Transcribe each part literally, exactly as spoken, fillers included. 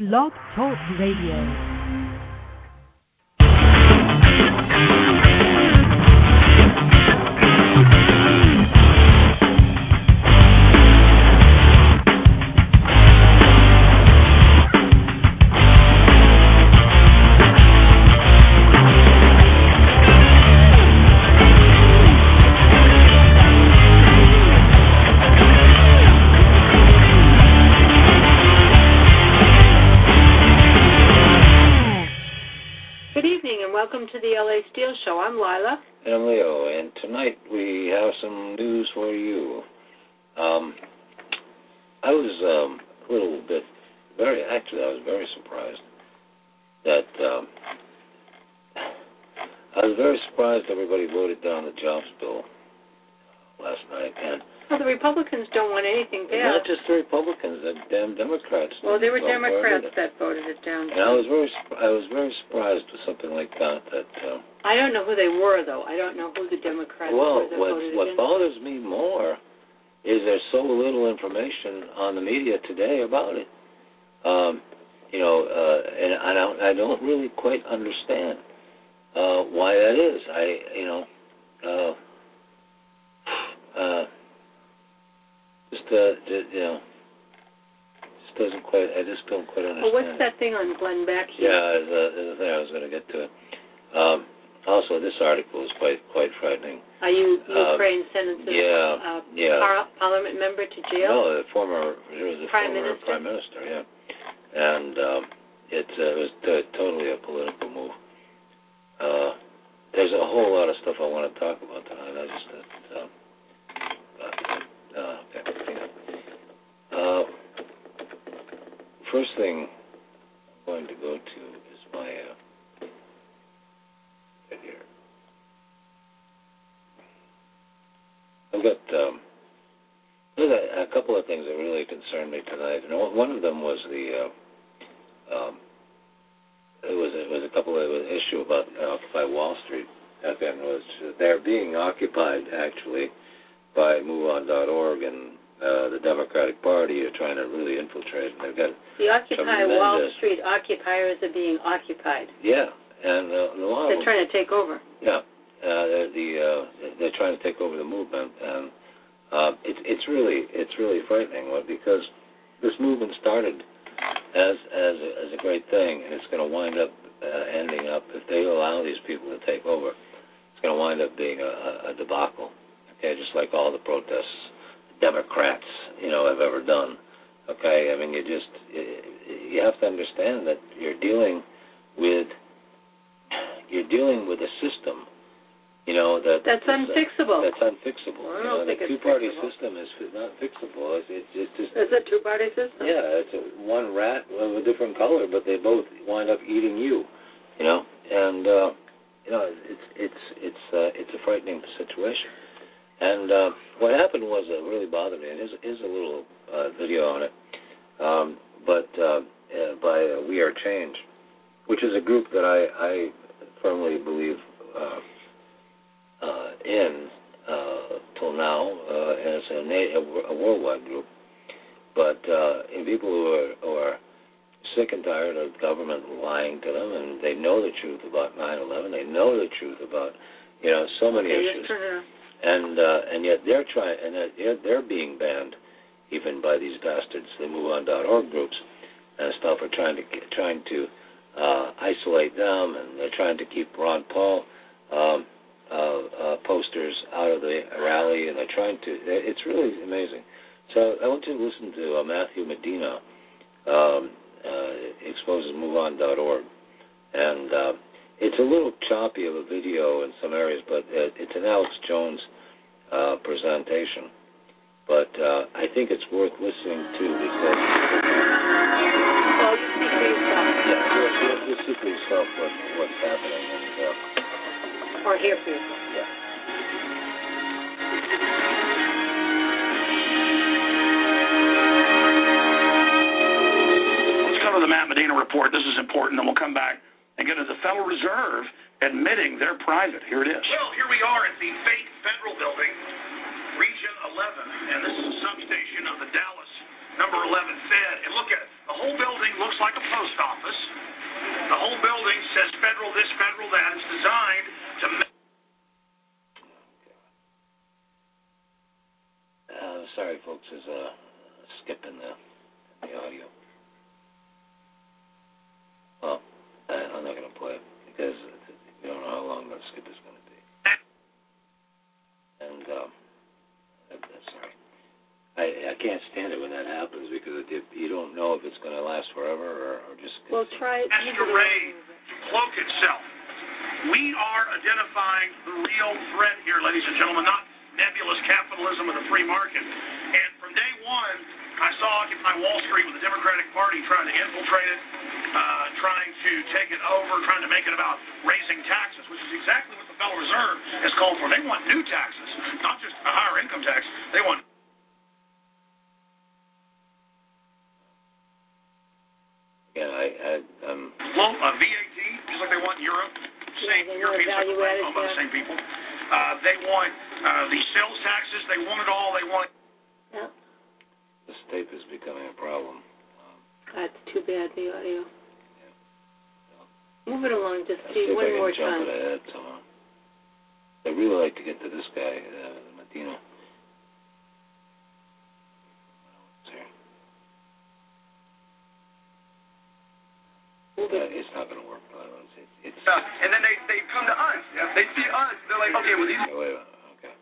Blog Talk Radio. Welcome to the L A Steel Show. I'm Lila. And I'm Leo, and tonight we have some news for you. Um, I was um, a little bit, very, actually I was very surprised that, um, I was very surprised everybody voted down the jobs bill last night. And well, the Republicans don't want anything passed. Not just the Republicans, the damn Democrats. Well, they were Democrats that voted it down. And I was very, I was very surprised with something like that. That uh, I don't know who they were, though. I don't know who the Democrats well, were that what, voted what against. bothers me more is there's so little information on the media today about it. Um, you know, uh, and I don't, I don't really quite understand uh, why that is. I, you know, uh, uh, just, uh, just, you know, just doesn't quite. I just don't quite understand. Well, what's that thing on Glenn Beck here? Yeah, there's a, there's a thing I was going to get to. It. Um, also, this article is quite quite frightening. Are you Ukraine um, sentenced yeah, uh, yeah. par- parliament member to jail? No, the former, it was the Prime former Minister? Prime Minister, yeah. And um, it, uh, it was t- totally a political move. Uh, there's a whole lot of stuff I want to talk about tonight. I just, uh, uh, uh, okay. Uh, first thing I'm going to go to is my, uh, right here. I've got, um, there's a, a couple of things that really concerned me tonight. And one of them was the, uh, um, it was it was a couple of it was an issue about Occupy Wall Street. Again, was they're being occupied actually by move on dot org and uh, the Democratic Party are trying to really infiltrate. And they've got the Occupy tremendous, Wall Street occupiers are being occupied. Yeah, and uh, a lot they're of them, trying to take over. Yeah, uh, they're, the uh, they're trying to take over the movement, and uh, it's it's really it's really frightening because this movement started as as a, as a great thing, and it's going to wind up uh, ending up, if they allow these people to take over, it's going to wind up being a, a debacle. Okay, just like all the protests Democrats, you know, have ever done. Okay, I mean, you just you have to understand that you're dealing with you're dealing with a system. You know that that's unfixable. That's unfixable. Well, I you don't know, think the it's two-party fixable. system is not fixable. It's, it's, it's just it's a two-party system. Yeah, it's a, one rat of a different color, but they both wind up eating you. You know, and uh, you know it's it's it's uh, it's a frightening situation. And uh, what happened was uh, really bothered me. And there's, there's a little uh, video on it, um, but uh, uh, by uh, We Are Change, which is a group that I, I firmly believe. Uh, Uh, in uh, till now, uh, and it's a, na- a worldwide group. But uh, in people who are, who are sick and tired of government lying to them, and they know the truth about nine eleven, they know the truth about, you know, so many okay, issues, turn it on. and uh, and yet they're trying, and they're, they're being banned even by these bastards, the move on dot org groups and stuff, are trying to get, trying to uh, isolate them, and they're trying to keep Ron Paul. Um, Uh, uh, posters out of the rally, and they're trying to. It's really amazing. So I want you to listen to uh, Matthew Medina um, uh, exposes move on dot org, and uh, it's a little choppy of a video in some areas, but it, it's an Alex Jones uh, presentation. But uh, I think it's worth listening to because. Well, you see for yourself. Yeah, you'll, you'll, you'll see for yourself what, what's happening. And, uh, Or hear for yourself. Yeah. Let's go to the Matt Medina report. This is important, and we'll come back and get to the Federal Reserve admitting they're private. Here it is. Well, here we are at the fake federal building, Region eleven, and this is a substation of the Dallas number eleven Fed. And look at it. The whole building looks like a post office. The whole building says federal this, federal that. It's designed to make... Uh, sorry, folks, there's a skip in the, in the audio. Well, I'm not going to play it because we don't know how long that skip is going to be. And um, that's sorry. I, I can't stand it when that happens because it, you don't know if it's going to last forever or, or just... Well, try it. Masquerade cloak itself. We are identifying the real threat here, ladies and gentlemen, not nebulous capitalism of the free market. And from day one, I saw Occupy Wall Street with the Democratic Party trying to infiltrate it, uh, trying to take it over, trying to make it about raising taxes, which is exactly what the Federal Reserve has called for. They want new taxes, not just a higher income tax. They want Yeah, I, I, um... Well, uh, V A T, just like they want in Europe. Same, Yeah, Europeans are value-added owned by the tax. same people. Uh, they want uh, the sales taxes. They want it all. They want... Yeah. This tape is becoming a problem. Um, That's too bad, the audio. yeah. Move it along, just Let's see see if one I can more jump time. it ahead somehow. I'd really like to get to this guy, uh, Medina. Uh, it's not going to work. It's, it's, Uh, and then they, they come to us. They see us. They're like, okay, well, these... okay, wait a minute. Okay.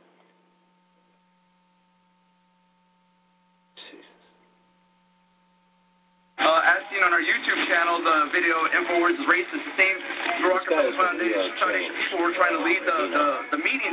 Jesus. Uh, as seen on our YouTube channel, the video InfoWars is racist. The same Rockefeller Foundation, Foundation people were trying to lead the, the, the meetings.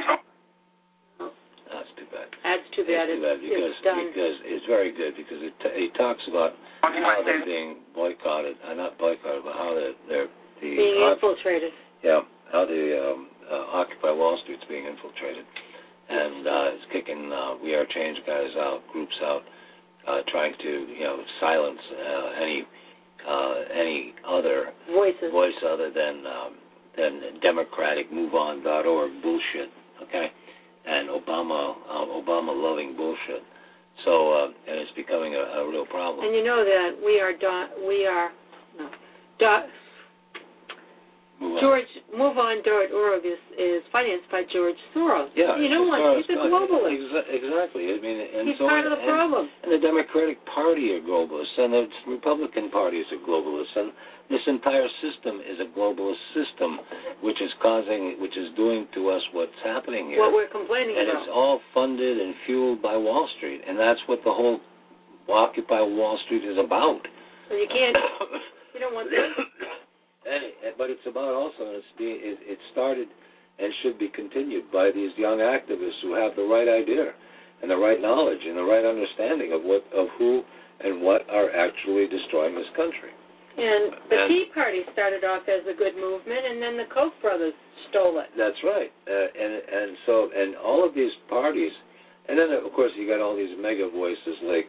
That's too bad. That's too bad. It's too bad It's, because, it's done. because it's very good because it, t- it talks about how they're being boycotted, uh, not boycotted, but how they're, they're the Being uh, infiltrated. yeah, how the um, uh, Occupy Wall Street's being infiltrated, and uh, it's kicking uh, We Are Change guys out, groups out, uh, trying to you know silence uh, any uh, any other Voices. voice other than um, than Democratic Move On dot org bullshit. Okay. And Obama, um, Obama-loving bullshit. So, uh, and it's becoming a, a real problem. And you know that we are, do, we are, no, do, Move on. George, move on dot org is, is financed by George Soros. Yeah, you know what? Soros, He's a globalist. Exa- exactly. I mean, and He's so part of the and, problem. And the Democratic Party are globalists, and the Republican parties are globalists, and this entire system is a globalist system, which is causing, which is doing to us what's happening here. What we're complaining and about. it's all funded and fueled by Wall Street, and that's what the whole Occupy Wall Street is about. So you can't, you don't want that. And, but it's about also, it's being, it, it started and should be continued by these young activists who have the right idea and the right knowledge and the right understanding of what, of who and what are actually destroying this country. And the And- Tea Party started off as a good movement, and then the Koch brothers stole it. That's right. Uh, and and so and all of these parties, and then of course you got all these mega voices like,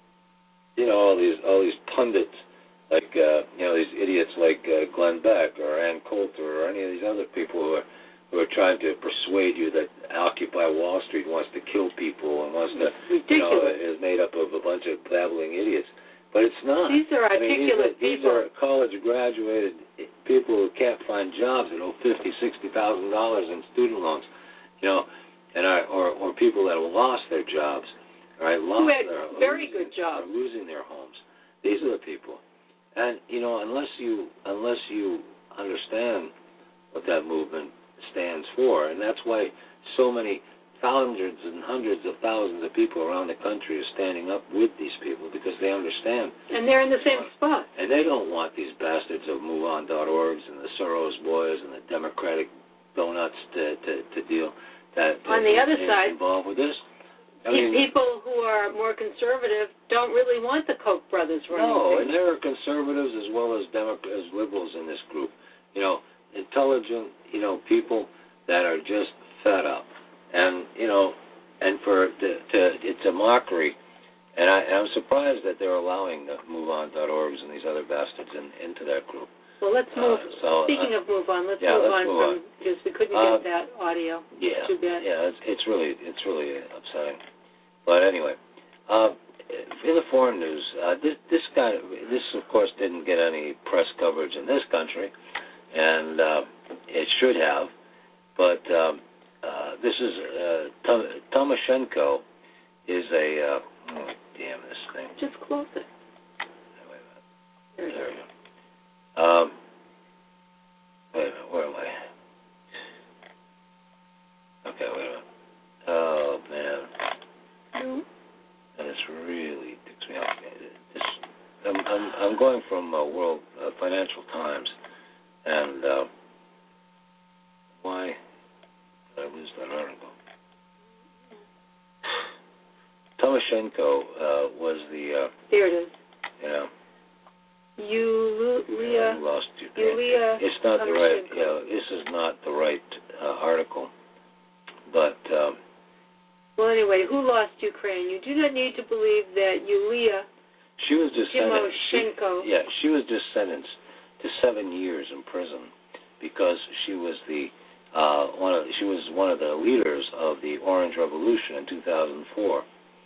you know, all these all these pundits. Like, uh, you know, these idiots like uh, Glenn Beck or Ann Coulter or any of these other people who are who are trying to persuade you that Occupy Wall Street wants to kill people and wants to, you know, is made up of a bunch of babbling idiots. But it's not. These are I mean, articulate these are, these people. are college-graduated people who can't find jobs and owe fifty, sixty thousand dollars in student loans, you know, and are, or or people that have lost their jobs, right? Lost Who had their very losing, good jobs, are losing their homes. These are the people. And, you know, unless you unless you understand what that movement stands for, and that's why so many hundreds and hundreds of thousands of people around the country are standing up with these people because they understand. And they're in the same spot. And they don't want these bastards of Move On dot orgs and the Soros boys and the Democratic donuts to, to, to deal that On the other in, side, involved with this. I These mean, people who are more conservative don't really want the Koch brothers running no, things. and there are conservatives as well as Demo- as liberals in this group. You know, intelligent, you know, people that are just fed up, and you know, and for to, to it's a mockery, and I, I'm surprised that they're allowing the Move On dot orgs and these other bastards in, into that group. Well, let's move. Uh, so, speaking uh, of move on, let's yeah, move let's on move from on. because we couldn't Uh, get that audio. Yeah, Too bad. yeah, it's, it's really it's really upsetting. But anyway, uh, in the foreign news, uh, this, this guy, this of course didn't get any press coverage in this country, and uh, it should have. But um, uh, this is uh, Tom, Timoshenko is a uh, oh, damn this thing. Just close it. Wait a There, there we go. Um, wait a minute, where am I? Okay, wait a minute. Oh man. No. And it's really ticks me off. It's, I'm, I'm, I'm going from uh, World uh, Financial Times, and uh, why did I lose that article? Timoshenko uh, was the, uh, There it is. you know, Yulia. I lost you. Yulia. It's not the right, Timoshenko. you know, this is not the right uh, article, but. Um, Well, anyway, who lost Ukraine? You do not need to believe that Yulia She was just sentenced. Timoshenko. She, yeah, she was just sentenced to seven years in prison because she was the uh, one of she was one of the leaders of the Orange Revolution in two thousand four,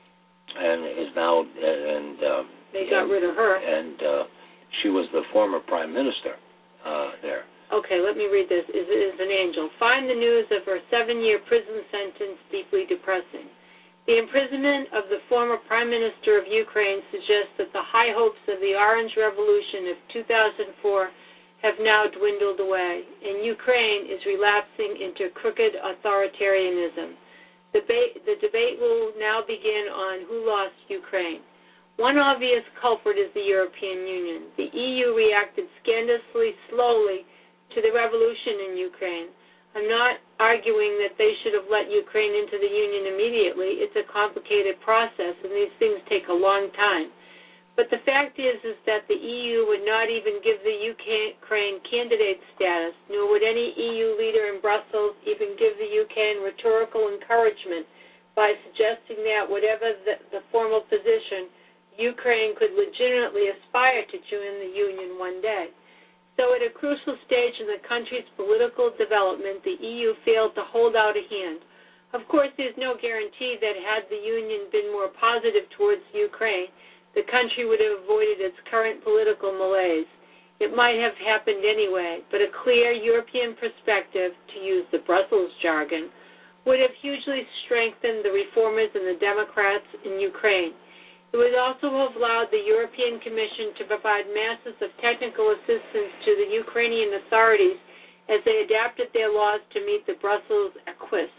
and is now and uh, They got and, rid of her. And uh, she was the former prime minister uh, there. Okay, let me read this. Is is an angel. Find the news of her seven-year prison sentence deeply depressing. The imprisonment of the former Prime Minister of Ukraine suggests that the high hopes of the Orange Revolution of two thousand four have now dwindled away, and Ukraine is relapsing into crooked authoritarianism. The debate, the debate will now begin on who lost Ukraine. One obvious culprit is the European Union. The E U reacted scandalously slowly to the revolution in Ukraine. I'm not arguing that they should have let Ukraine into the Union immediately. It's a complicated process, and these things take a long time. But the fact is, is that the E U would not even give the Ukraine candidate status, nor would any E U leader in Brussels even give the Ukraine rhetorical encouragement by suggesting that whatever the, the formal position, Ukraine could legitimately aspire to join the Union one day. So at a crucial stage in the country's political development, the E U failed to hold out a hand. Of course, there's no guarantee that had the Union been more positive towards Ukraine, the country would have avoided its current political malaise. It might have happened anyway, but a clear European perspective, to use the Brussels jargon, would have hugely strengthened the reformers and the Democrats in Ukraine. It would also have allowed the European Commission to provide masses of technical assistance to the Ukrainian authorities as they adapted their laws to meet the Brussels acquis.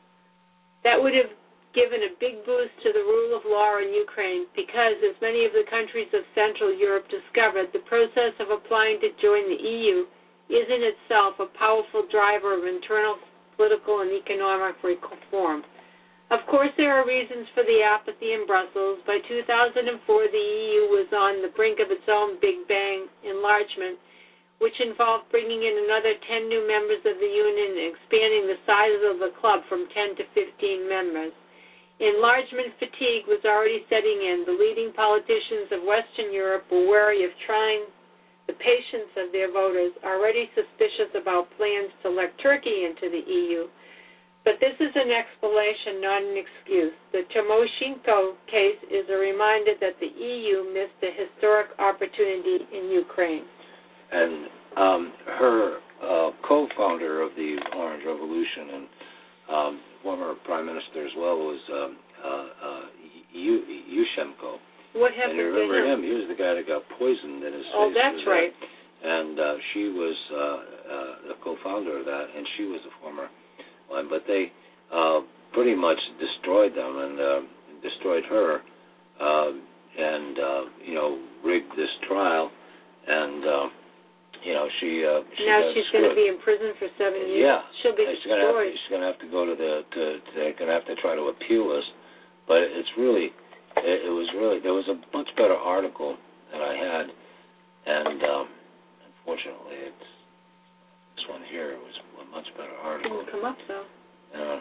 That would have given a big boost to the rule of law in Ukraine because, as many of the countries of Central Europe discovered, the process of applying to join the E U is in itself a powerful driver of internal political and economic reform. Of course, there are reasons for the apathy in Brussels. By two thousand four, the E U was on the brink of its own Big Bang enlargement, which involved bringing in another ten new members of the Union and expanding the size of the club from ten to fifteen members. Enlargement fatigue was already setting in. The leading politicians of Western Europe were wary of trying the patience of their voters, already suspicious about plans to elect Turkey into the E U. But this is an explanation, not an excuse. The Timoshenko case is a reminder that the E U missed a historic opportunity in Ukraine. And um, her uh, co-founder of the Orange Revolution and um, former prime minister as well was um, uh, uh, Yushchenko. What happened and you remember to him? him? He was the guy that got poisoned in his Oh, face. that's right. And uh, she was uh, uh, the co-founder of that, and she was a former one. But they uh, pretty much destroyed them and uh, destroyed her, uh, and uh, you know, rigged this trial, and uh, you know, she. Uh, she now got she's screwed. going to be in prison for seven years. Yeah, she'll be she's going to have to, destroyed. she's going to have to go to the. To, to, they're going to have to try to appeal this, but it's really. It, it was really. There was a much better article that I had, and um, unfortunately, it's this one here. It was a much better article. Didn't come up though. Uh,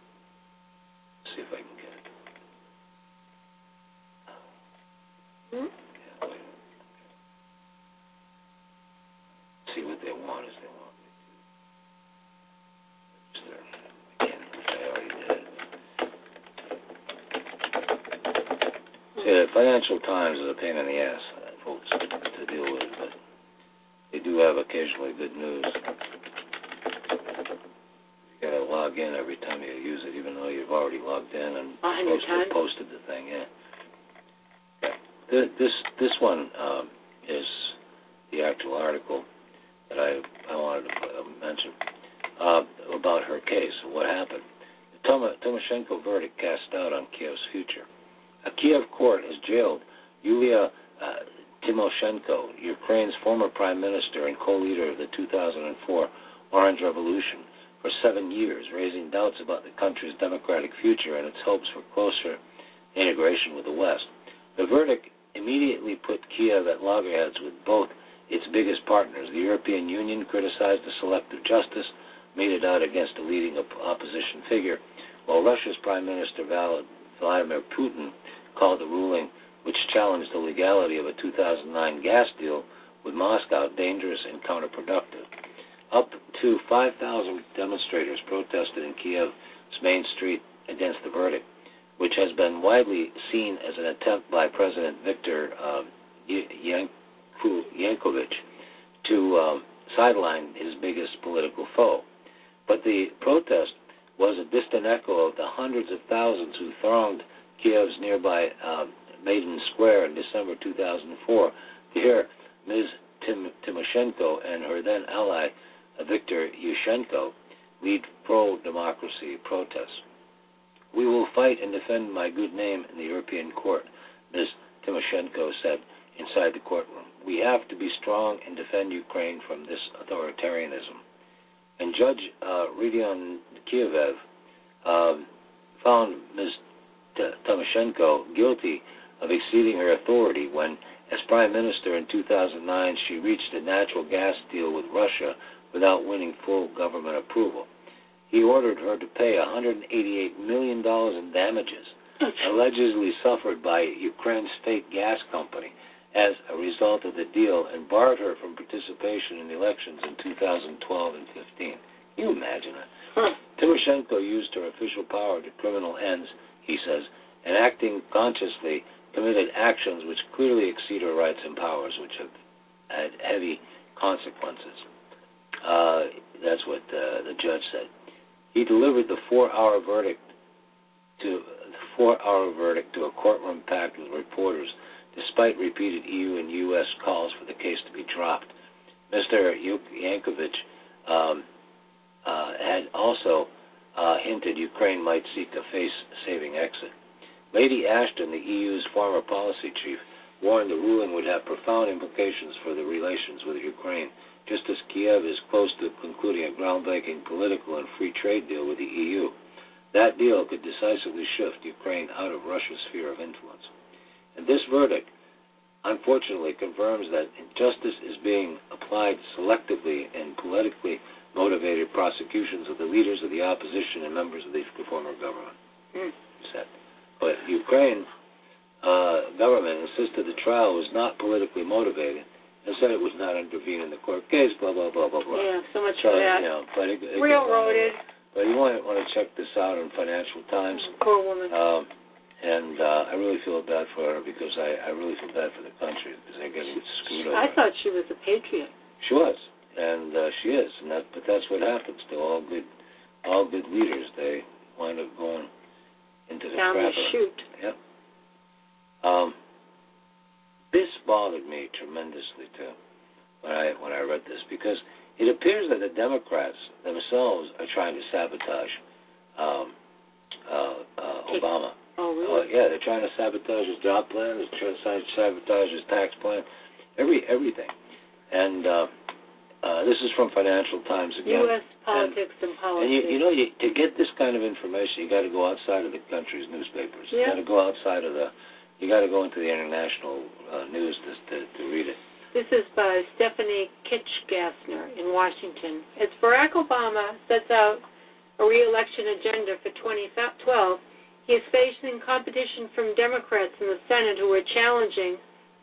see if I can get it. Hmm? Yeah, wait. See what they want is they want me to. Register. Again, I already did it. See, Yeah, Financial Times is a pain in the ass, folks, to deal with, but they do have occasionally good news. You gotta log in every time you use it, even though you've already logged in and posted, posted the thing. Yeah. Okay. This this one um, is the actual article that I I wanted to mention uh, about her case. What happened? The Tom- Tymoshenko verdict cast doubt on Kiev's future. A Kiev court has jailed Yulia uh, Tymoshenko, Ukraine's former prime minister and co-leader of the two thousand four Orange Revolution, for seven years, raising doubts about the country's democratic future and its hopes for closer integration with the West. The verdict immediately put Kiev at loggerheads with both its biggest partners. The European Union criticized the selective justice meted out against a leading op- opposition figure, while Russia's Prime Minister Vladimir Putin called the ruling, which challenged the legality of a two thousand nine gas deal with Moscow, dangerous and counterproductive. Up to five thousand demonstrators protested in Kiev's main street against the verdict, which has been widely seen as an attempt by President Viktor uh, Yanukovych to um, sideline his biggest political foe. But the protest was a distant echo of the hundreds of thousands who thronged Kiev's nearby uh, Maidan Square in December two thousand four to hear Miz Tim- Tymoshenko and her then ally Viktor Yushchenko lead pro-democracy protests. We will fight and defend my good name in the European court, Miz Tymoshenko said inside the courtroom. We have to be strong and defend Ukraine from this authoritarianism. And Judge uh, Rodion Kiev uh, found Miz Tymoshenko guilty of exceeding her authority when, as Prime Minister in two thousand nine, she reached a natural gas deal with Russia without winning full government approval. He ordered her to pay one hundred eighty-eight million dollars in damages allegedly suffered by Ukraine's state gas company as a result of the deal, and barred her from participation in elections in two thousand twelve and fifteen. Can you imagine that? Huh. Tymoshenko used her official power to criminal ends, he says, and acting consciously committed actions which clearly exceed her rights and powers, which have had heavy consequences. Uh, that's what uh, the judge said. He delivered the four-hour verdict to the four-hour verdict to a courtroom packed with reporters, despite repeated E U and U S calls for the case to be dropped. Mister Yankovic um, uh, had also uh, hinted Ukraine might seek a face-saving exit. Lady Ashton, the E U's former policy chief, warned the ruling would have profound implications for the relations with Ukraine, just as Kiev is close to concluding a groundbreaking political and free trade deal with the E U. That deal could decisively shift Ukraine out of Russia's sphere of influence. And this verdict, unfortunately, confirms that justice is being applied selectively in politically motivated prosecutions of the leaders of the opposition and members of the former government. Mm. But Ukraine uh, government insisted the trial was not politically motivated and said it would not intervene in the court case, blah, blah, blah, blah, blah. Yeah, so much so, for that. You know, but it, it Railroaded. But you want, want to check this out in Financial Times. Poor woman. Um, and uh, I really feel bad for her because I, I really feel bad for the country because they're getting screwed over. I thought she was a patriot. She was, and uh, she is, and that, but that's what happens to all good, all good leaders. They wind up going into the down crapper. the chute. Yep. Um, this bothered me tremendously too when I when I read this, because it appears that the Democrats themselves are trying to sabotage um, uh, uh, Obama. Oh, really? Uh, yeah, they're trying to sabotage his job plan. They're trying to sabotage his tax plan. Every everything. And uh, uh, this is from Financial Times again. U S politics and, and politics. And you, you know, you, to get this kind of information, you got to go outside of the country's newspapers. Yeah. You got to go outside of the. You got to go into the international uh, news to, to to read it. This is by Stephanie Kitchgassner in Washington. As Barack Obama sets out a re-election agenda for twenty twelve, he is facing competition from Democrats in the Senate who are challenging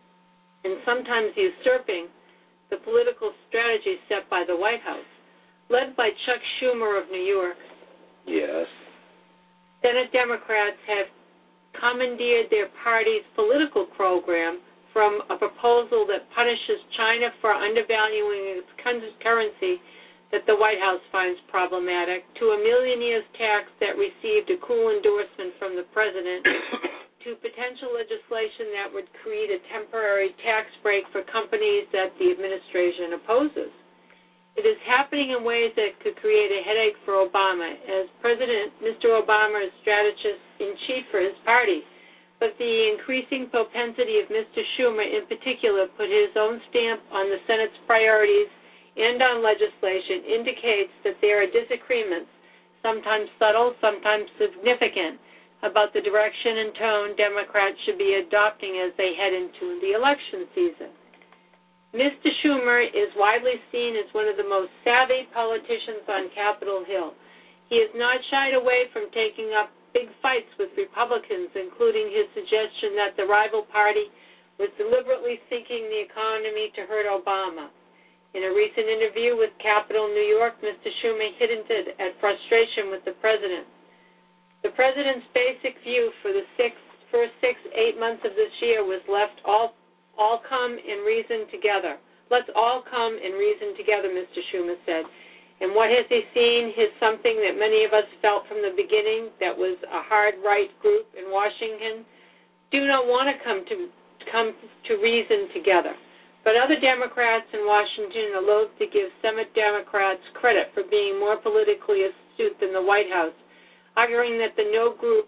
and sometimes usurping the political strategy set by the White House, led by Chuck Schumer of New York. Yes. Senate Democrats have commandeered their party's political program from a proposal that punishes China for undervaluing its currency that the White House finds problematic, to a millionaire's tax that received a cool endorsement from the president, to potential legislation that would create a temporary tax break for companies that the administration opposes. It is happening in ways that could create a headache for Obama, as President Mister Obama is strategist-in-chief for his party. But the increasing propensity of Mister Schumer in particular put his own stamp on the Senate's priorities and on legislation indicates that there are disagreements, sometimes subtle, sometimes significant, about the direction and tone Democrats should be adopting as they head into the election season. Mister Schumer is widely seen as one of the most savvy politicians on Capitol Hill. He has not shied away from taking up big fights with Republicans, including his suggestion that the rival party was deliberately sinking the economy to hurt Obama. In a recent interview with Capital New York, Mister Schumer hinted at frustration with the president. The president's basic view for the six, first six, eight months of this year was left all, all come and reason together. Let's all come and reason together, Mister Schumer said. And what has he seen is something that many of us felt from the beginning, that was a hard right group in Washington do not want to come to come to reason together. But other Democrats in Washington are loath to give Senate Democrats credit for being more politically astute than the White House, arguing that the no group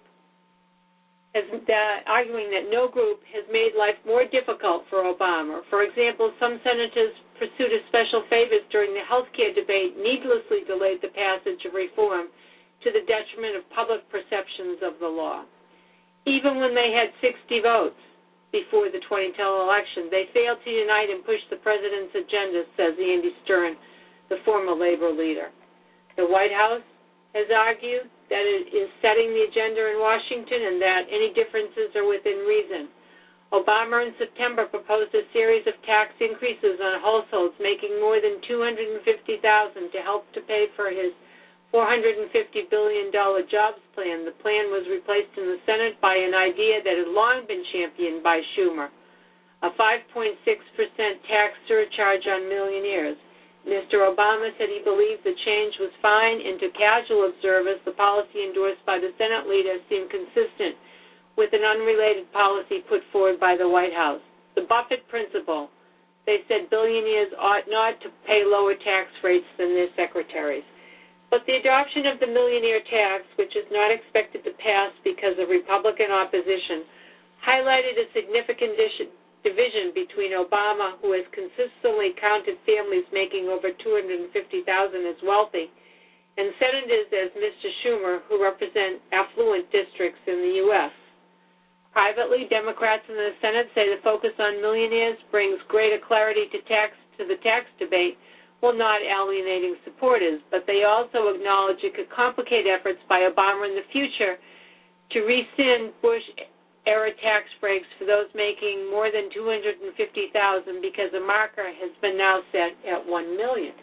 has that, arguing that no group has made life more difficult for Obama. For example, some senators pursued a special favors during the health care debate, needlessly delayed the passage of reform to the detriment of public perceptions of the law. Even when they had sixty votes before the twenty ten election, they failed to unite and push the president's agenda, says Andy Stern, the former labor leader. The White House has argued that it is setting the agenda in Washington and that any differences are within reason. Obama in September proposed a series of tax increases on households making more than two hundred fifty thousand dollars to help to pay for his four hundred fifty billion dollars jobs plan. The plan was replaced in the Senate by an idea that had long been championed by Schumer, a five point six percent tax surcharge on millionaires. Mister Obama said he believed the change was fine, and to casual observers, the policy endorsed by the Senate leader seemed consistent with an unrelated policy put forward by the White House. The Buffett principle. They said billionaires ought not to pay lower tax rates than their secretaries. But the adoption of the millionaire tax, which is not expected to pass because of Republican opposition, highlighted a significant division between Obama, who has consistently counted families making over two hundred fifty thousand dollars as wealthy, and senators as Mister Schumer, who represent affluent districts in the U S Privately, Democrats in the Senate say the focus on millionaires brings greater clarity to tax to the tax debate, while not alienating supporters, but they also acknowledge it could complicate efforts by Obama in the future to rescind Bush-era tax breaks for those making more than two hundred fifty thousand dollars because the marker has been now set at one million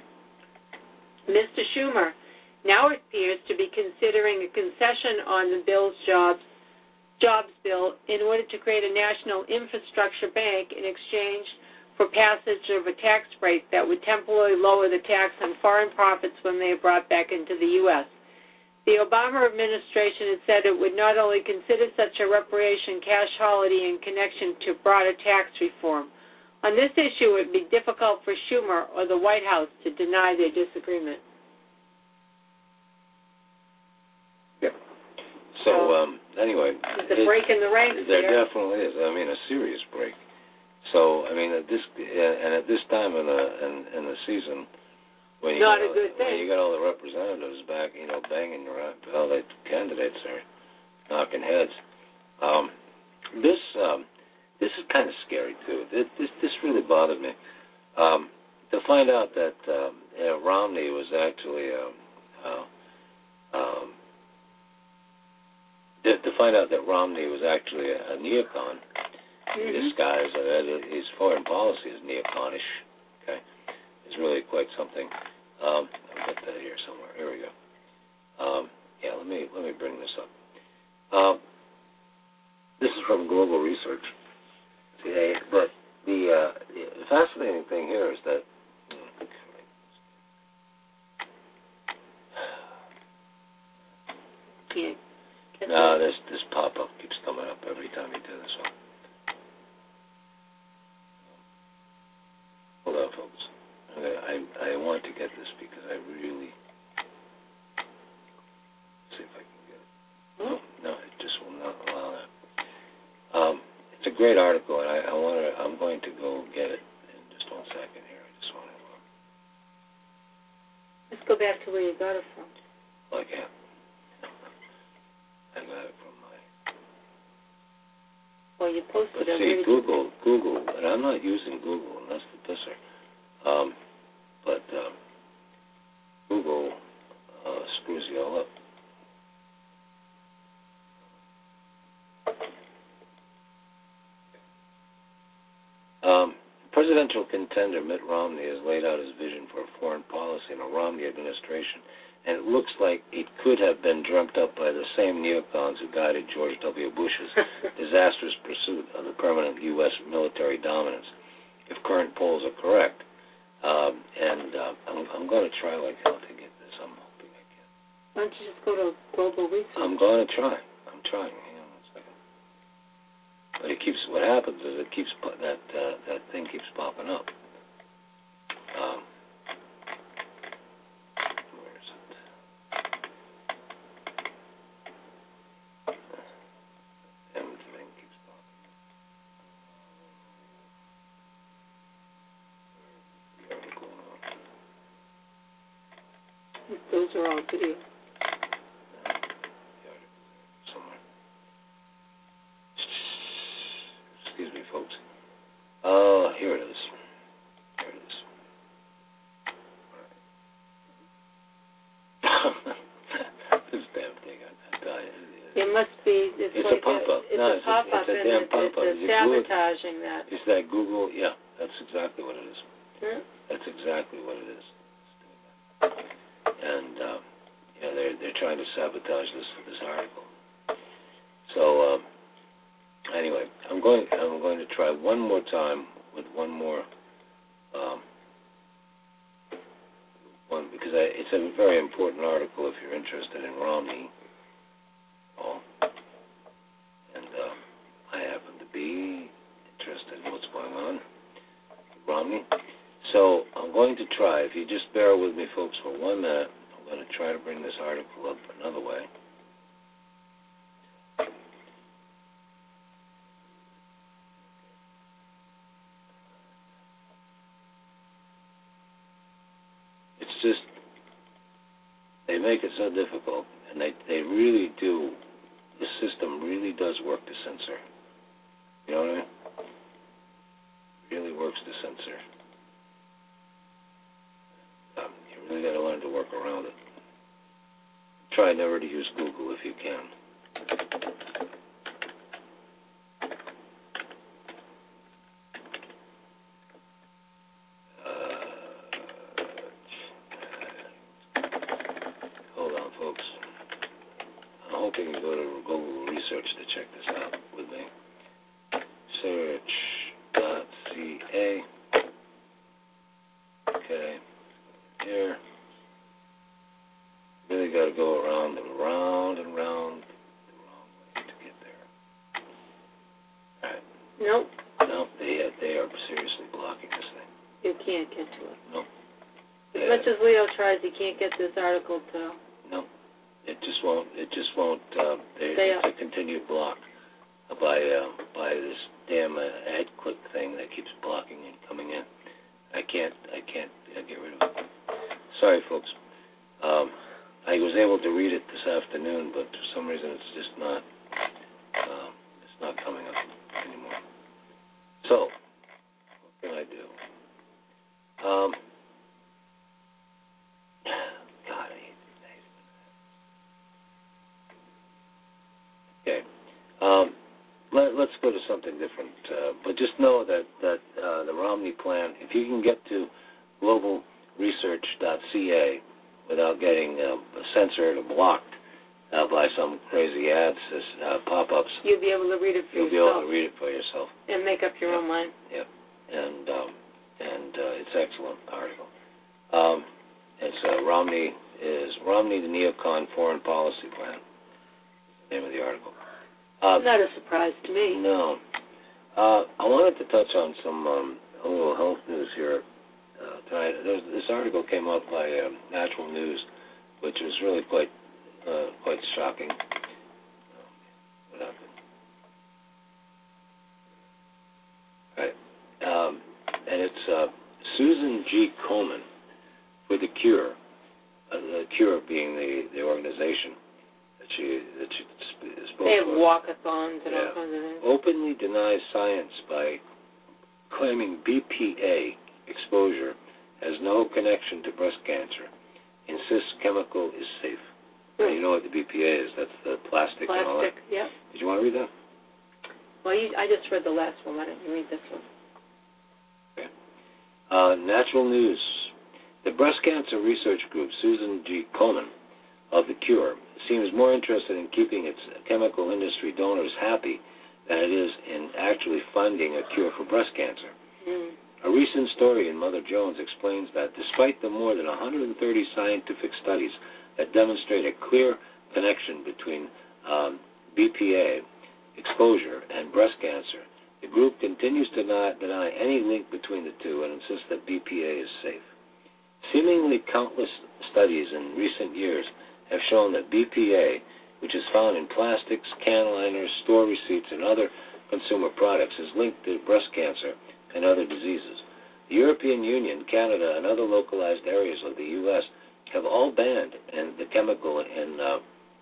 dollars. Mister Schumer now appears to be considering a concession on the bill's jobs, jobs bill in order to create a national infrastructure bank in exchange for passage of a tax break that would temporarily lower the tax on foreign profits when they are brought back into the U S The Obama administration has said it would not only consider such a reparation cash holiday in connection to broader tax reform. On this issue, it would be difficult for Schumer or the White House to deny their disagreement. Yep. So, um, anyway. There's a break in the ranks there. There definitely is. I mean, a serious break. So, I mean, at this and at this time in the in, in the season, when you not got, a good thing. When you got all the representatives back, you know, banging around, all the candidates are knocking heads. Um, this um, this is kind of scary too. This this, this really bothered me um, to find out that um, you know, Romney was actually um, uh, um, to, to find out that Romney was actually a, a neocon. Mm-hmm. Disguise uh, his foreign policy is neoconish. Okay, it's really quite something. Um, I've got that here somewhere. Here we go. Um, yeah, let me let me bring this up. Um, on, folks. Okay, I I want to get this because I really see if I can get it. No, no, it just will not allow that. Um, it's a great article, and I, I want to. I'm going to go get it in just one second here. I just want to. Uh, Let's go back to where you got it from. Like that. I got it from my. Well, you posted Let's it. see, Google, Google, and I'm not using Google, and that's the pisser. Um, but um, Google uh, screws you all up. Um, presidential contender Mitt Romney has laid out his vision for foreign policy in a Romney administration, and it looks like it could have been dreamt up by the same neocons who guided George W. Bush's disastrous pursuit of the permanent U S military dominance, if current polls are correct. Um, and uh, I'm, I'm going to try like hell to get this. I'm hoping I can. Why don't you just go to Global Research? I'm going to try. I'm trying. Hang on one second. But it keeps. What happens is it keeps that uh, that thing keeps popping up. Um, where is it? Damn thing keeps popping up. The article on. Those are all video. Somewhere. Excuse me, folks. Oh, here it is. Here it is. This damn thing, I tell you. It must be. It's, It's like a pop-up. It's No, a it's a- pop-up, it's a and damn it's, pop-up. it's You glue it. sabotaging that. Is that Google? Yeah, that's exactly what it is. Hmm? That's exactly what it is. And uh, yeah, they're they're trying to sabotage this this article. So um, anyway, I'm going I'm going to try one more time with one more um, one because I, it's a very important article if you're interested in Romney. Oh, and uh, I happen to be interested in what's going on with Romney. So I'm going to try. If you just bear with me, folks, for one minute, I'm going to try to bring this article up another way. It's just, they make it so difficult, and they, they really do, the system really does work to censor. You know what I mean? Really works to censor. Um, you really got to learn to work around it. Try never to use Google if you can. Hold on, folks. I'm hoping you go to Google Research to check this out with me. Search dot C A. Okay. Here. Really got to go around and around and around the wrong way to get there. All right. Nope. No, they they are seriously blocking this thing. You can't get to it. No. As much as Leo tries, he can't get this article to. No, it just won't. It just won't. Uh, they, They it's a continued block by uh, by this damn uh, ad click thing that keeps blocking and coming in. I can't. I can't uh, get rid of it. Sorry, folks. Um, I was able to read it this afternoon, but for some reason it's just not. Um, it's not coming up anymore. So, what can I do? Um. God, I hate these days. Okay. Um, let, let's go to something different. Uh, but just know that, that uh, the Romney plan, if you can get to global research dot C A without getting uh, censored or blocked uh, by some crazy ads, uh, pop-ups, You'll be able to read it for you'll yourself. be able to read it for yourself. And make up your Yeah. own mind. Yep. And, um, and uh, it's an excellent article. Um, It's uh, Romney is Romney the Neocon Foreign Policy Plan. The name of the article. Uh, Not a surprise to me. no. Uh, I wanted to touch on some um, a little health news here. there's, this article came out by uh, Natural News, which was really quite uh, quite shocking. What happened? Right. Um, and it's uh, Susan G. Komen for The Cure, uh, The Cure being the, the organization that she, that she spoke They have for. walkathons and Yeah. all kinds of things. Openly denies science by claiming B P A exposure has no connection to breast cancer. Insists chemical is safe. Hmm. Now, you know what the B P A is. That's the plastic, and all that. Plastic, yeah. Did you want to read that? Well, you, I just read the last one. Why don't you read this one? Okay. Uh, Natural News. The breast cancer research group, Susan G. Komen of The Cure, seems more interested in keeping its chemical industry donors happy than it is in actually finding a cure for breast cancer. Mm. A recent story in Mother Jones explains that despite the more than one hundred thirty scientific studies that demonstrate a clear connection between um, B P A exposure and breast cancer, the group continues to not deny any link between the two and insists that B P A is safe. Seemingly countless studies in recent years have shown that B P A, which is found in plastics, can liners, store receipts, and other consumer products, is linked to breast cancer and other diseases. The European Union, Canada, and other localized areas of the U S have all banned and the chemical in uh,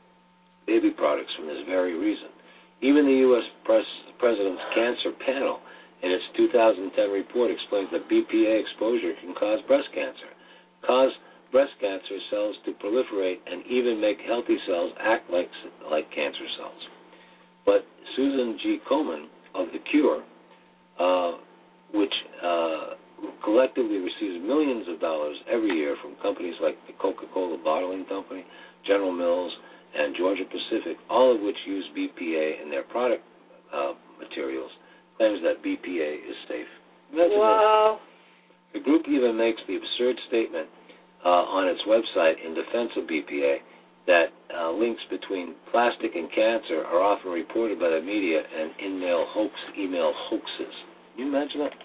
baby products for this very reason. Even the U S Pres- President's Cancer Panel, in its two thousand ten report, explains that B P A exposure can cause breast cancer, cause breast cancer cells to proliferate, and even make healthy cells act like like cancer cells. But Susan G. Komen of The Cure, uh, which uh, collectively receives millions of dollars every year from companies like the Coca-Cola Bottling Company, General Mills, and Georgia Pacific, all of which use B P A in their product uh, materials, claims that B P A is safe. Imagine Wow. that. The group even makes the absurd statement uh, on its website in defense of B P A that uh, links between plastic and cancer are often reported by the media and email hoax, email hoaxes. Can you imagine that?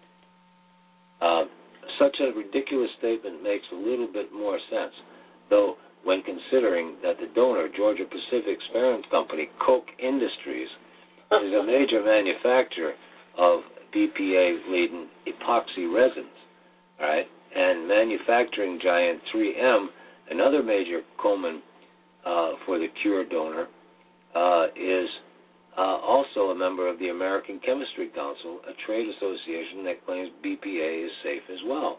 Uh, such a ridiculous statement makes a little bit more sense, though, when considering that the donor, Georgia Pacific's parent company, Koch Industries, is a major manufacturer of B P A-laden epoxy resins, all right? And manufacturing giant three M, another major Komen uh, for The Cure donor, uh, is uh, also a member of the American Chemistry Council, a trade association that claims B P A is safe as well.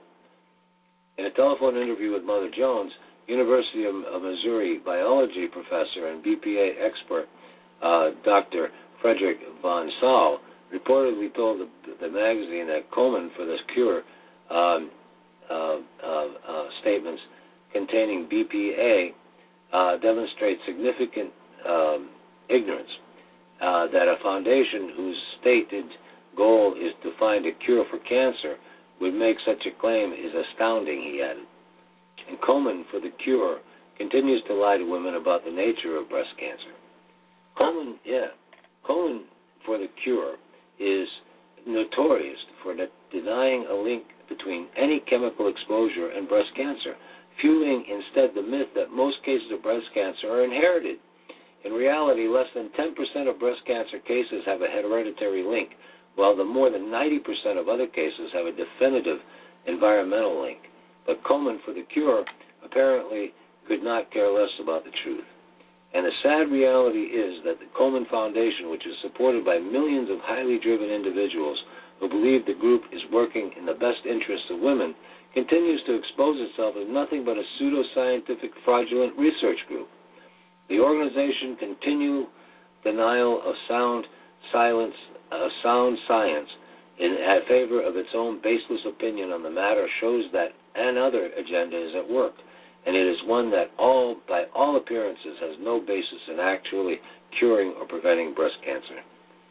In a telephone interview with Mother Jones, University of, of Missouri biology professor and B P A expert uh, Doctor Frederick von Saal reportedly told the, the magazine that Komen for The Cure um, uh, uh, uh, statements containing B P A uh, demonstrate significant um, ignorance, uh, that a foundation whose stated goal is to find a cure for cancer would make such a claim is astounding, he added. And Komen for The Cure continues to lie to women about the nature of breast cancer. Komen, yeah, Komen for The Cure is notorious for de- denying a link between any chemical exposure and breast cancer, fueling instead the myth that most cases of breast cancer are inherited. In reality, less than ten percent of breast cancer cases have a hereditary link, while the more than ninety percent of other cases have a definitive environmental link. But Komen for The Cure apparently could not care less about the truth. And the sad reality is that the Komen Foundation, which is supported by millions of highly driven individuals who believe the group is working in the best interests of women, continues to expose itself as nothing but a pseudoscientific fraudulent research group. The organization continue denial of sound silence, uh, sound science in favor of its own baseless opinion on the matter shows that another agenda is at work, and it is one that all, by all appearances, has no basis in actually curing or preventing breast cancer.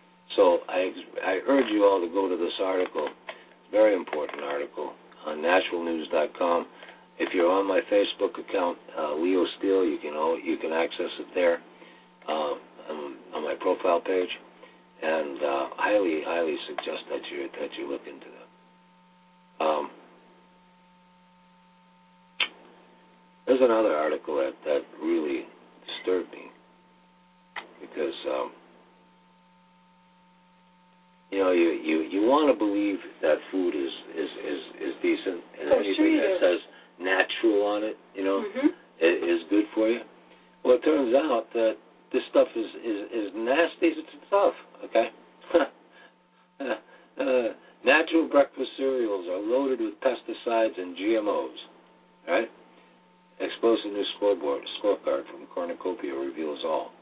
So I, I urge you all to go to this article, very important article, on natural news dot com. If you're on my Facebook account, uh, Leo Steele, you can all, you can access it there uh, on, on my profile page, and uh, highly, highly suggest that you that you look into that. Um, There's another article that, that really disturbed me because, um, you know, you, you, you want to believe that food is, is, is, is decent and oh, anything sure that is. says natural on it, you know, mm-hmm. is, is good for you. Well, it turns out that this stuff is, is, is nasty as stuff, okay? uh, natural breakfast cereals are loaded with pesticides and G M Os, right? Explosive new scoreboard scorecard from Cornucopia reveals all.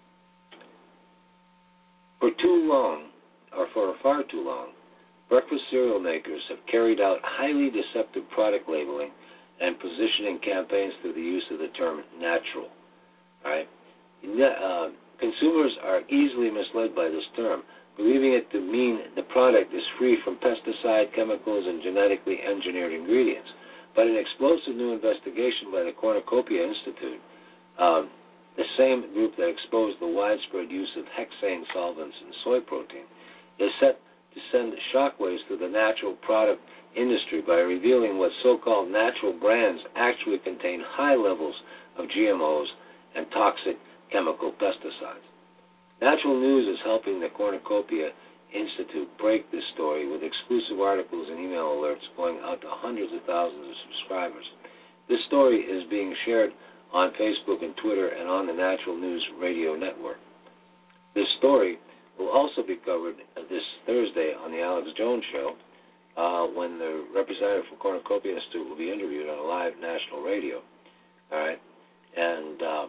For too long, or for far too long, breakfast cereal makers have carried out highly deceptive product labeling and positioning campaigns through the use of the term natural. All right? Uh, consumers are easily misled by this term, believing it to mean the product is free from pesticide, chemicals, and genetically engineered ingredients. But an explosive new investigation by the Cornucopia Institute, um, the same group that exposed the widespread use of hexane solvents in soy protein, is set to send shockwaves through the natural product industry by revealing what so-called natural brands actually contain high levels of G M Os and toxic chemical pesticides. Natural News is helping the Cornucopia Institute break this story with exclusive articles and email alerts going out to hundreds of thousands of subscribers. This story is being shared on Facebook and Twitter and on the Natural News Radio Network. This story will also be covered this Thursday on the Alex Jones Show uh, when the representative from Cornucopia Institute will be interviewed on a live national radio. All right? And um,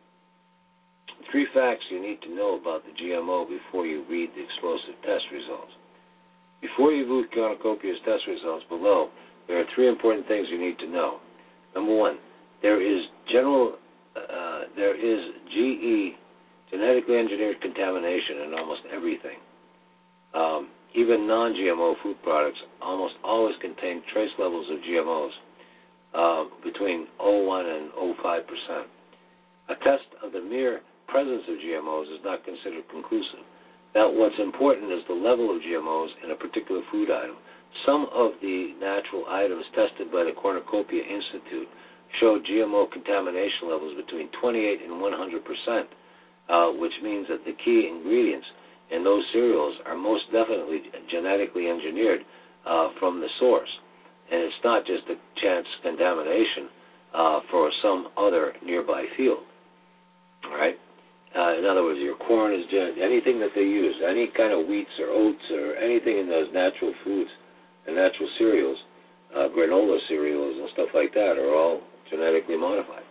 three facts you need to know about the G M O before you read the explosive test results. Before you view Cornucopia's test results below, there are three important things you need to know. Number one, there is general, uh, there is G E, genetically engineered contamination in almost everything. Um, even non-G M O food products almost always contain trace levels of G M Os uh, between zero point one and zero point five percent. A test of the mere presence of G M Os is not considered conclusive. Now, what's important is the level of G M Os in a particular food item. Some of the natural items tested by the Cornucopia Institute showed G M O contamination levels between twenty-eight and one hundred percent, uh, which means that the key ingredients in those cereals are most definitely genetically engineered uh, from the source. And it's not just a chance contamination uh, for some other nearby field. All right? Uh, in other words, your corn is gen- anything that they use, any kind of wheats or oats or anything in those natural foods and natural cereals, uh, granola cereals and stuff like that are all genetically modified.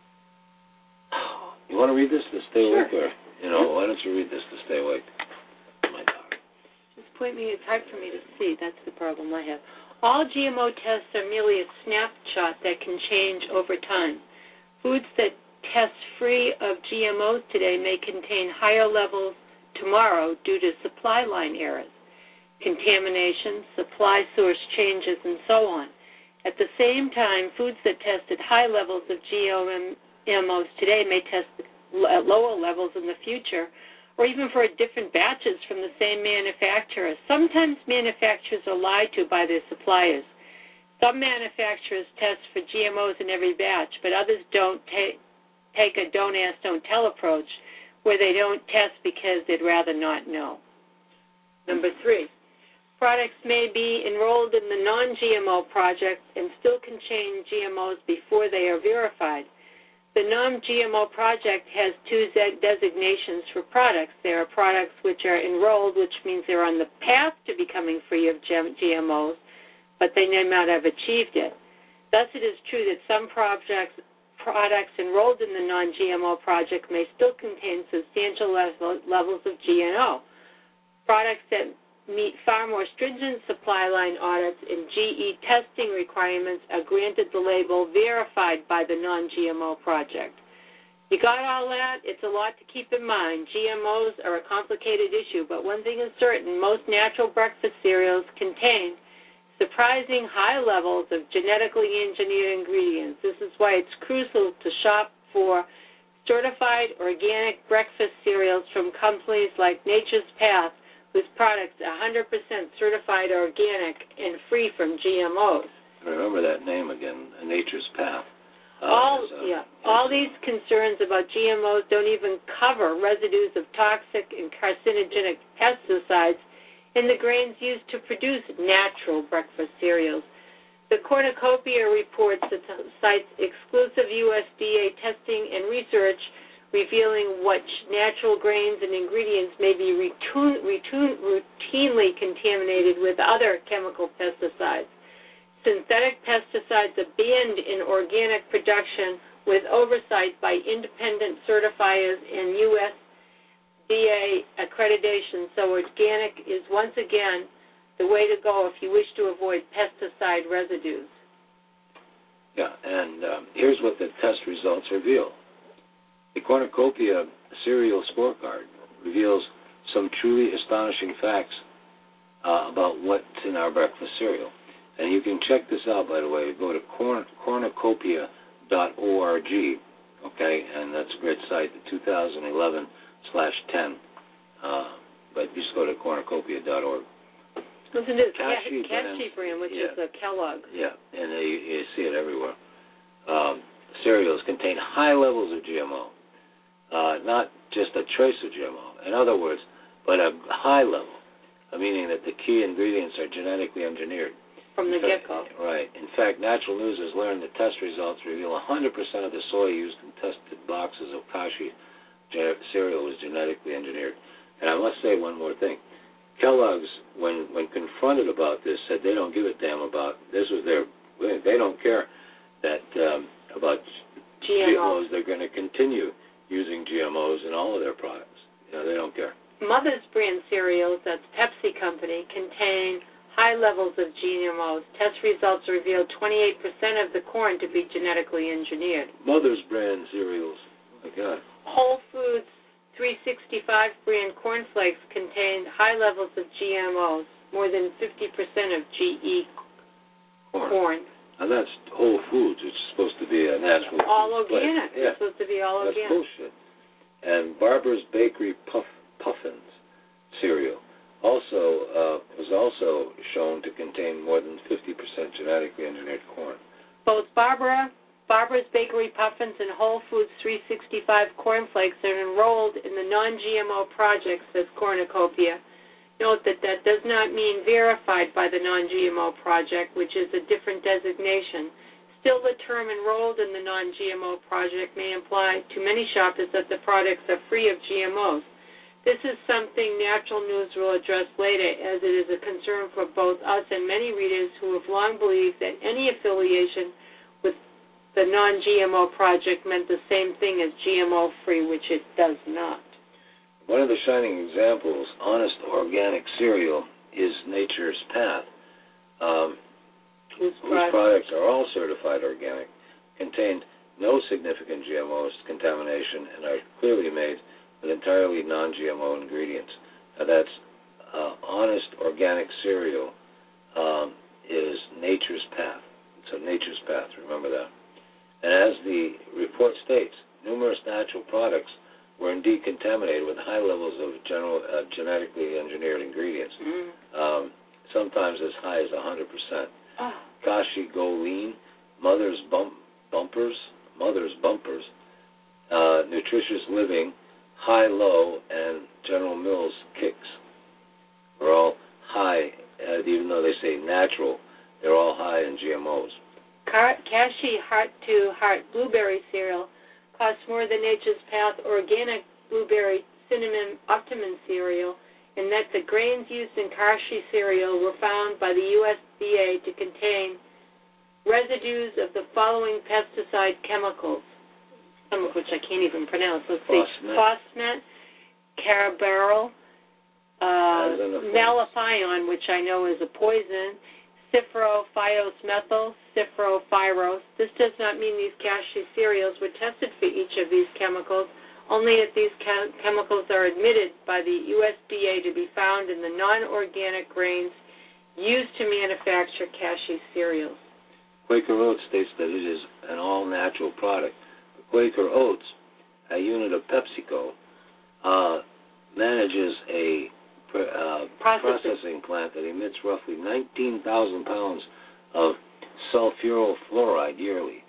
You want to read this to stay Sure. awake, or you know, why don't you read this to stay awake? My God. Just point me. It's hard for me to see. That's the problem I have. All G M O tests are merely a snapshot that can change over time. Foods that test free of G M Os today may contain higher levels tomorrow due to supply line errors, contamination, supply source changes, and so on. At the same time, foods that tested high levels of G M Os today may test at lower levels in the future, or even for different batches from the same manufacturer. Sometimes manufacturers are lied to by their suppliers. Some manufacturers test for G M Os in every batch, but others don't take take a don't ask, don't tell approach where they don't test because they'd rather not know. Number three, products may be enrolled in the non-G M O project and still contain G M Os before they are verified. The non-G M O project has two designations for products. There are products which are enrolled, which means they're on the path to becoming free of G M Os, but they may not have achieved it. Thus, it is true that some projects products enrolled in the non-G M O project may still contain substantial level, levels of G M O. Products that meet far more stringent supply line audits and G E testing requirements are granted the label verified by the non-G M O project. You got all that? It's a lot to keep in mind. G M Os are a complicated issue, but one thing is certain, most natural breakfast cereals contain surprising high levels of genetically engineered ingredients. This is why it's crucial to shop for certified organic breakfast cereals from companies like Nature's Path, whose products are one hundred percent certified organic and free from G M Os. Remember that name again, Nature's Path. Uh, all so, yeah, all these concerns about G M Os don't even cover residues of toxic and carcinogenic pesticides in the grains used to produce natural breakfast cereals. The cornucopia reports that cites exclusive U S D A testing and research revealing what natural grains and ingredients may be routine, routine, routinely contaminated with other chemical pesticides. Synthetic pesticides are banned in organic production with oversight by independent certifiers and U S D A accreditation, so organic is once again the way to go if you wish to avoid pesticide residues. Yeah, and um, here's what the test results reveal. The Cornucopia Cereal Scorecard reveals some truly astonishing facts uh, about what's in our breakfast cereal. And you can check this out, by the way. Go to corn, cornucopia dot org, okay, and that's a great site, the two thousand eleven slash ten. Uh, but just go to cornucopia dot org. Listen to Kashi Kashi brand, which yeah. is a Kellogg. Yeah, and uh, you, you see it everywhere. Um, cereals contain high levels of G M O, uh, not just a trace of G M O. In other words, but a high level, meaning that the key ingredients are genetically engineered. From the get-go. Right. In fact, Natural News has learned that test results reveal one hundred percent of the soy used in tested boxes of Kashi cereal was genetically engineered. And I must say one more thing. Kellogg's, when when confronted about this, said they don't give a damn about, this was their, they don't care that um, about G M Os. They're going to continue using G M Os in all of their products. You know, they don't care. Mother's brand cereals, that's Pepsi Company, contain high levels of G M Os. Test results reveal twenty-eight percent of the corn to be genetically engineered. Mother's brand cereals. Oh my God. Whole Foods three sixty-five brand cornflakes contain high levels of G M Os, more than fifty percent of G E corn. corn. And that's Whole Foods. It's supposed to be a natural all organic. Yeah. It's supposed to be all that's organic. That's bullshit. And Barbara's Bakery Puff, Puffins cereal also uh, was also shown to contain more than fifty percent genetically engineered corn. Both Barbara, Barbara's Bakery Puffins and Whole Foods three sixty-five cornflakes are enrolled in the non-G M O project, says Cornucopia. Note that that does not mean verified by the non-G M O project, which is a different designation. Still, the term enrolled in the non-G M O project may imply to many shoppers that the products are free of G M Os. This is something Natural News will address later, as it is a concern for both us and many readers who have long believed that any affiliation with the non-G M O project meant the same thing as G M O-free, which it does not. One of the shining examples, honest organic cereal, is Nature's Path, um, whose, whose products are all certified organic, contain no significant G M Os contamination, and are clearly made with entirely non-G M O ingredients. Now that's uh, honest organic cereal um, is Nature's Path. So Nature's Path, remember that. And as the report states, numerous natural products were indeed contaminated with high levels of general, uh, genetically engineered ingredients, mm. um, sometimes as high as one hundred percent. Oh. Kashi Go Lean, Mother's bump, Bumpers, Mother's Bumpers, uh, Nutritious Living, High Low, and General Mills Kicks are all high, uh, even though they say natural, they're all high in G M Os. Kashi Heart to Heart Blueberry cereal costs more than Nature's Path organic blueberry cinnamon Optimum cereal, and that the grains used in Kashi cereal were found by the U S D A to contain residues of the following pesticide chemicals, some of which I can't even pronounce. Let's see. Phosmet, Carabarol, uh, malathion, which I know is a poison, cifrophiosmethyl, cifropyros. This does not mean these Kashi cereals were tested for each of these chemicals, only that these chem- chemicals are admitted by the U S D A to be found in the non-organic grains used to manufacture Kashi cereals. Quaker Oats states that it is an all-natural product. Quaker Oats, a unit of PepsiCo, uh, manages a uh, processing. processing plant that emits roughly nineteen thousand pounds of sulfuryl fluoride yearly.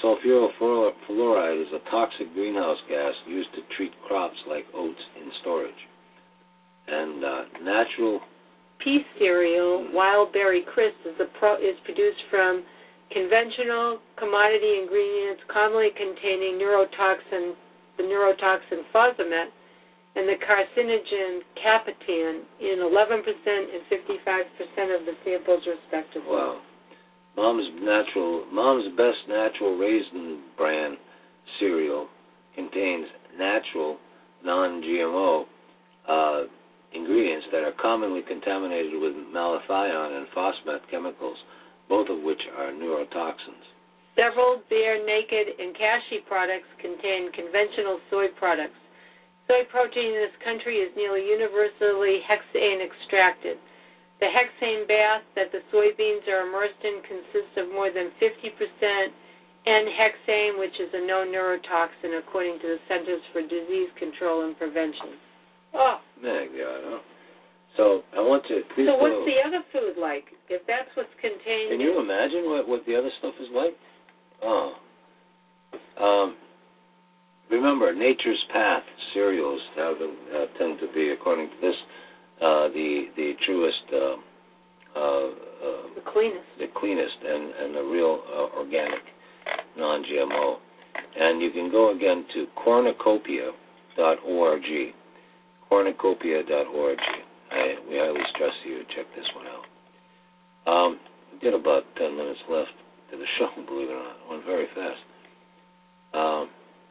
sulfurofluoride is a toxic greenhouse gas used to treat crops like oats in storage. And uh, natural pea cereal, Wild Berry Crisp, is, a pro- is produced from conventional commodity ingredients commonly containing neurotoxin, the neurotoxin fusamet, and the carcinogen capitan in eleven percent and fifty-five percent of the samples, respectively. Wow. Mom's natural, Mom's Best Natural Raisin Bran cereal contains natural, non-G M O uh, ingredients that are commonly contaminated with malathion and phosmet chemicals, both of which are neurotoxins. Several Bare Naked and Cashew products contain conventional soy products. Soy protein in this country is nearly universally hexane extracted. The hexane bath that the soybeans are immersed in consists of more than fifty percent N-hexane, which is a known neurotoxin according to the Centers for Disease Control and Prevention. Oh. My God. So I want to please. So what's go. the other food like? If that's what's contained. Can you imagine what, what the other stuff is like? Oh. Um. Remember, Nature's Path cereals have been, uh, tend to be, according to this, uh, the the truest, uh, uh, uh, the cleanest, the cleanest, and and the real uh, organic, non-G M O. And you can go again to cornucopia dot org, cornucopia dot org. I, we highly stress you to check this one out. Um, we did about ten minutes left to the show, believe it or not. It went very fast. Um,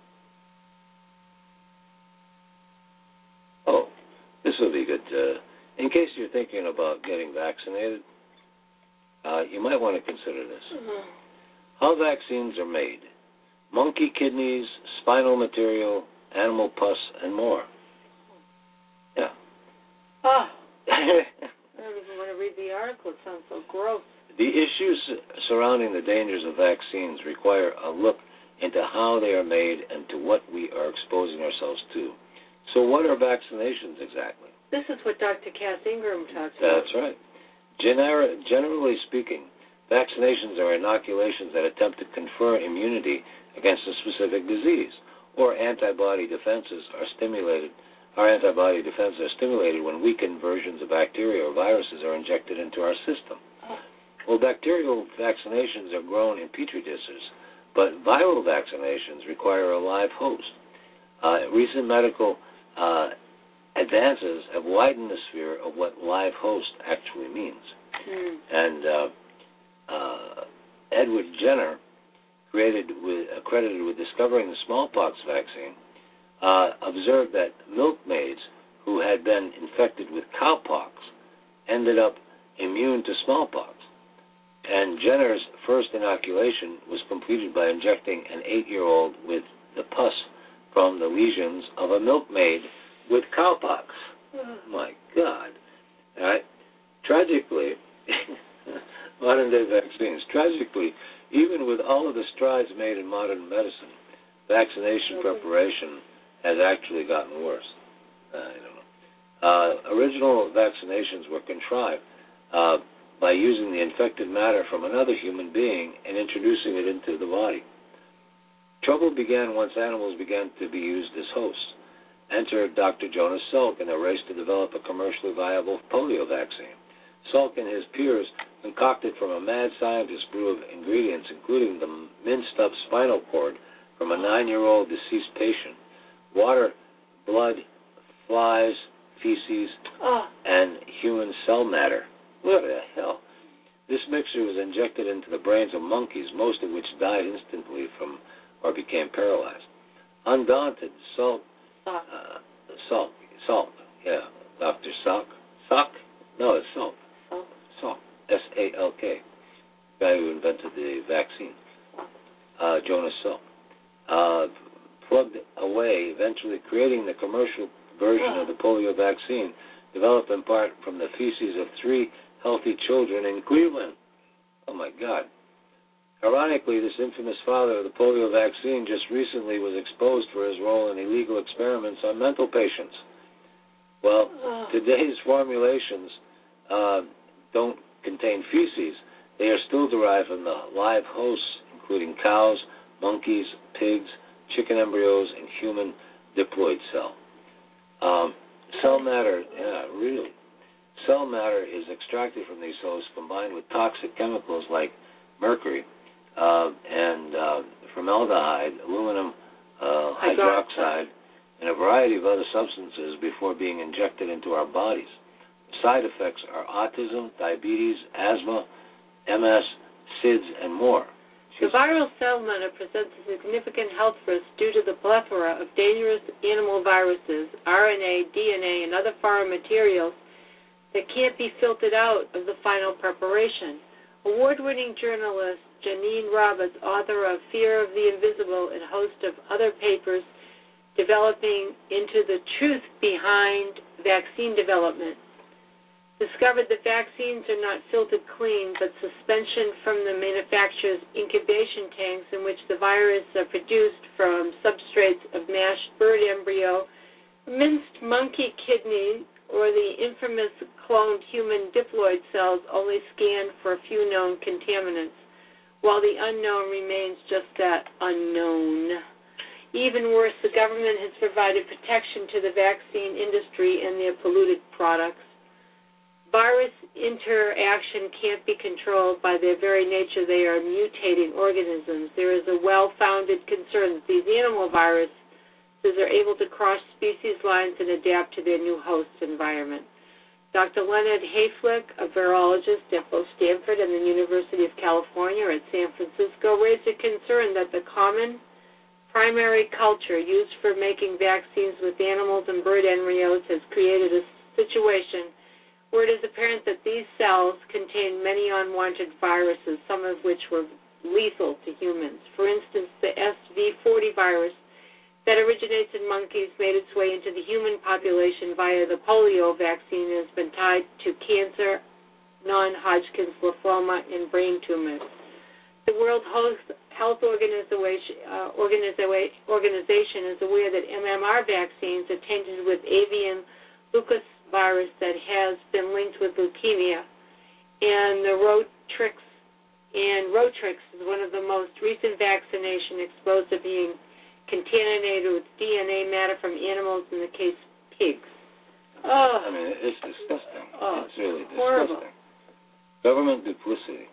oh, this will be good. Uh, in case you're thinking about getting vaccinated, uh, you might want to consider this. Mm-hmm. How vaccines are made. Monkey kidneys, spinal material, animal pus, and more. Yeah. Oh. I don't even want to read the article. It sounds so gross. The issues surrounding the dangers of vaccines require a look into how they are made and to what we are exposing ourselves to. So what are vaccinations exactly? This is what Doctor Cass Ingram talks about. That's right. Gener- generally speaking, vaccinations are inoculations that attempt to confer immunity against a specific disease, or antibody defenses are stimulated. Our antibody defenses are stimulated when weakened versions of bacteria or viruses are injected into our system. Oh. Well, bacterial vaccinations are grown in petri dishes, but viral vaccinations require a live host. Uh, recent medical uh, advances have widened the sphere of what live host actually means. Mm. And uh, uh, Edward Jenner, created with, uh, credited with discovering the smallpox vaccine, uh, observed that milkmaids who had been infected with cowpox ended up immune to smallpox. And Jenner's first inoculation was completed by injecting an eight-year-old with the pus from the lesions of a milkmaid with cowpox. Oh, my God. All right. Tragically, modern-day vaccines, tragically, even with all of the strides made in modern medicine, vaccination preparation has actually gotten worse. I don't know. Uh, original vaccinations were contrived uh, by using the infected matter from another human being and introducing it into the body. Trouble began once animals began to be used as hosts. Enter Doctor Jonas Salk in a race to develop a commercially viable polio vaccine. Salk and his peers concocted from a mad scientist brew of ingredients, including the minced-up spinal cord from a nine-year-old deceased patient, water, blood, flies, feces, oh. and human cell matter. What the hell? This mixture was injected into the brains of monkeys, most of which died instantly from or became paralyzed. Undaunted, Salk, uh, Salk, Salk, yeah, Doctor Salk, Salk? No, it's Salk. Salk. Salk, S A L K, guy who invented the vaccine, uh, Jonas Salk, uh, plugged away, eventually creating the commercial version oh. of the polio vaccine, developed in part from the feces of three healthy children in Cleveland. Oh, my God. Ironically, this infamous father of the polio vaccine just recently was exposed for his role in illegal experiments on mental patients. Well, oh. today's formulations uh, don't contain feces. They are still derived from the live hosts, including cows, monkeys, pigs, chicken embryos, and human diploid cell. Um, cell matter, yeah, really. Cell matter is extracted from these cells combined with toxic chemicals like mercury uh, and uh, formaldehyde, aluminum uh, hydroxide, and a variety of other substances before being injected into our bodies. Side effects are autism, diabetes, asthma, M S, S I D S, and more. The viral cell matter presents a significant health risk due to the plethora of dangerous animal viruses, R N A, D N A, and other foreign materials that can't be filtered out of the final preparation. Award-winning journalist Janine Roberts, author of Fear of the Invisible and host of other papers developing into the truth behind vaccine development, discovered that vaccines are not filtered clean, but suspension from the manufacturer's incubation tanks in which the viruses are produced from substrates of mashed bird embryo, minced monkey kidney, or the infamous cloned human diploid cells only scanned for a few known contaminants, while the unknown remains just that, unknown. Even worse, the government has provided protection to the vaccine industry and their polluted products. Virus interaction can't be controlled. By their very nature, they are mutating organisms. There is a well-founded concern that these animal viruses are able to cross species lines and adapt to their new host environment. Doctor Leonard Hayflick, a virologist at both Stanford and the University of California at San Francisco, raised a concern that the common primary culture used for making vaccines with animals and bird embryos has created a situation where it is apparent that these cells contain many unwanted viruses, some of which were lethal to humans. For instance, the S V forty virus that originates in monkeys made its way into the human population via the polio vaccine and has been tied to cancer, non-Hodgkin's lymphoma, and brain tumors. The World Health Organization, uh, Organization is aware that M M R vaccines are tainted with avian leukovirus virus that has been linked with leukemia, and the Rotrix and Rotrix is one of the most recent vaccination exposed to being contaminated with D N A matter from animals, in the case pigs. Oh, I mean, it's disgusting. Oh, it's really disgusting. Horrible. Government duplicity.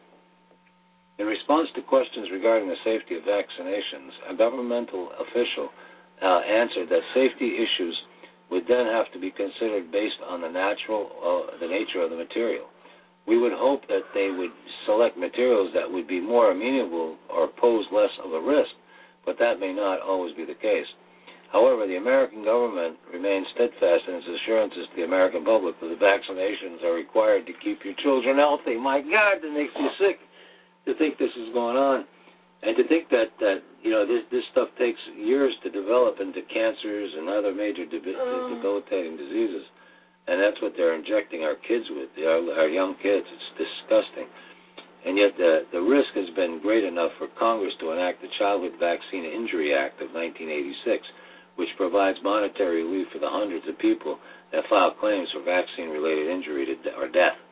In response to questions regarding the safety of vaccinations, a governmental official uh, answered that safety issues would then have to be considered based on the natural, uh, the nature of the material. We would hope that they would select materials that would be more amenable or pose less of a risk, but that may not always be the case. However, the American government remains steadfast in its assurances to the American public that the vaccinations are required to keep your children healthy. My God, that makes you sick to think this is going on. And to think that, that you know, this this stuff takes years to develop into cancers and other major debi- oh. debilitating diseases. And that's what they're injecting our kids with, our, our young kids. It's disgusting. And yet the, the risk has been great enough for Congress to enact the Childhood Vaccine Injury Act of nineteen eighty-six, which provides monetary relief for the hundreds of people that file claims for vaccine-related injury to de- or death.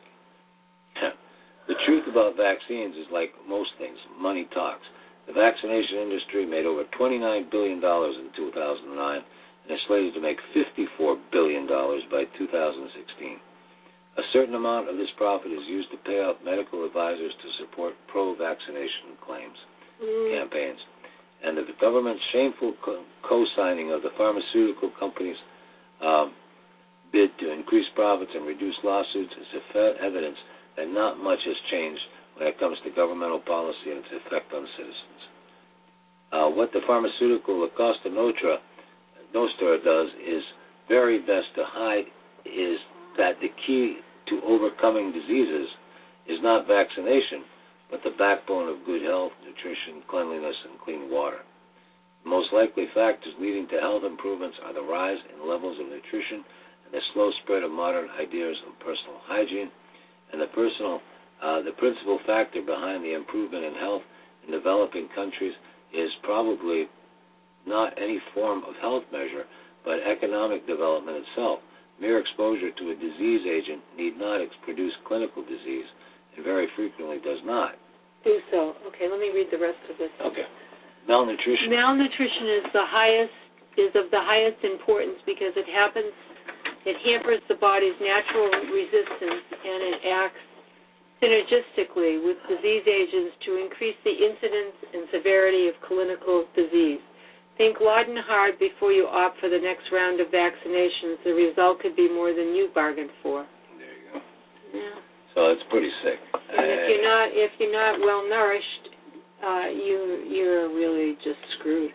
The truth about vaccines is like most things, money talks. The vaccination industry made over twenty-nine billion dollars in two thousand nine and is slated to make fifty-four billion dollars by two thousand sixteen. A certain amount of this profit is used to pay off medical advisors to support pro-vaccination claims, mm. campaigns. And the government's shameful co- co-signing of the pharmaceutical companies' um, bid to increase profits and reduce lawsuits is evidence that not much has changed when it comes to governmental policy and its effect on citizens. Uh, what the pharmaceutical Acosta Nostra, Nostra does is very best to hide is that the key to overcoming diseases is not vaccination, but the backbone of good health, nutrition, cleanliness, and clean water. The most likely factors leading to health improvements are the rise in levels of nutrition and the slow spread of modern ideas of personal hygiene, and the personal Uh, the principal factor behind the improvement in health in developing countries is probably not any form of health measure, but economic development itself. Mere exposure to a disease agent need not produce clinical disease, and very frequently does not. Do so. Okay, let me read the rest of this. Okay. Malnutrition. Malnutrition is the highest, is of the highest importance because it happens, it hampers the body's natural resistance, and it acts synergistically with disease agents to increase the incidence and severity of clinical disease. Think long and hard before you opt for the next round of vaccinations. The result could be more than you bargained for. There you go. Yeah. So it's pretty sick. And if you're not, if you're not well nourished, uh, you you're really just screwed.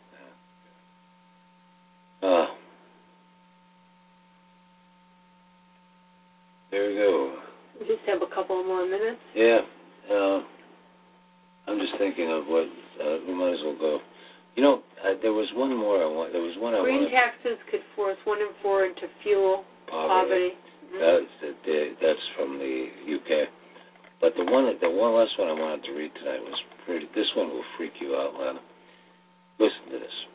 Oh. There you go. We just have a couple more minutes. Yeah. Uh, I'm just thinking of what uh, we might as well go. You know, uh, there was one more I want. There was one I Green wanted. taxes could force one in four into fuel poverty. Poverty. That's, that's from the U K. But the one, the one last one I wanted to read tonight was pretty. This one will freak you out, Lana. Listen to this.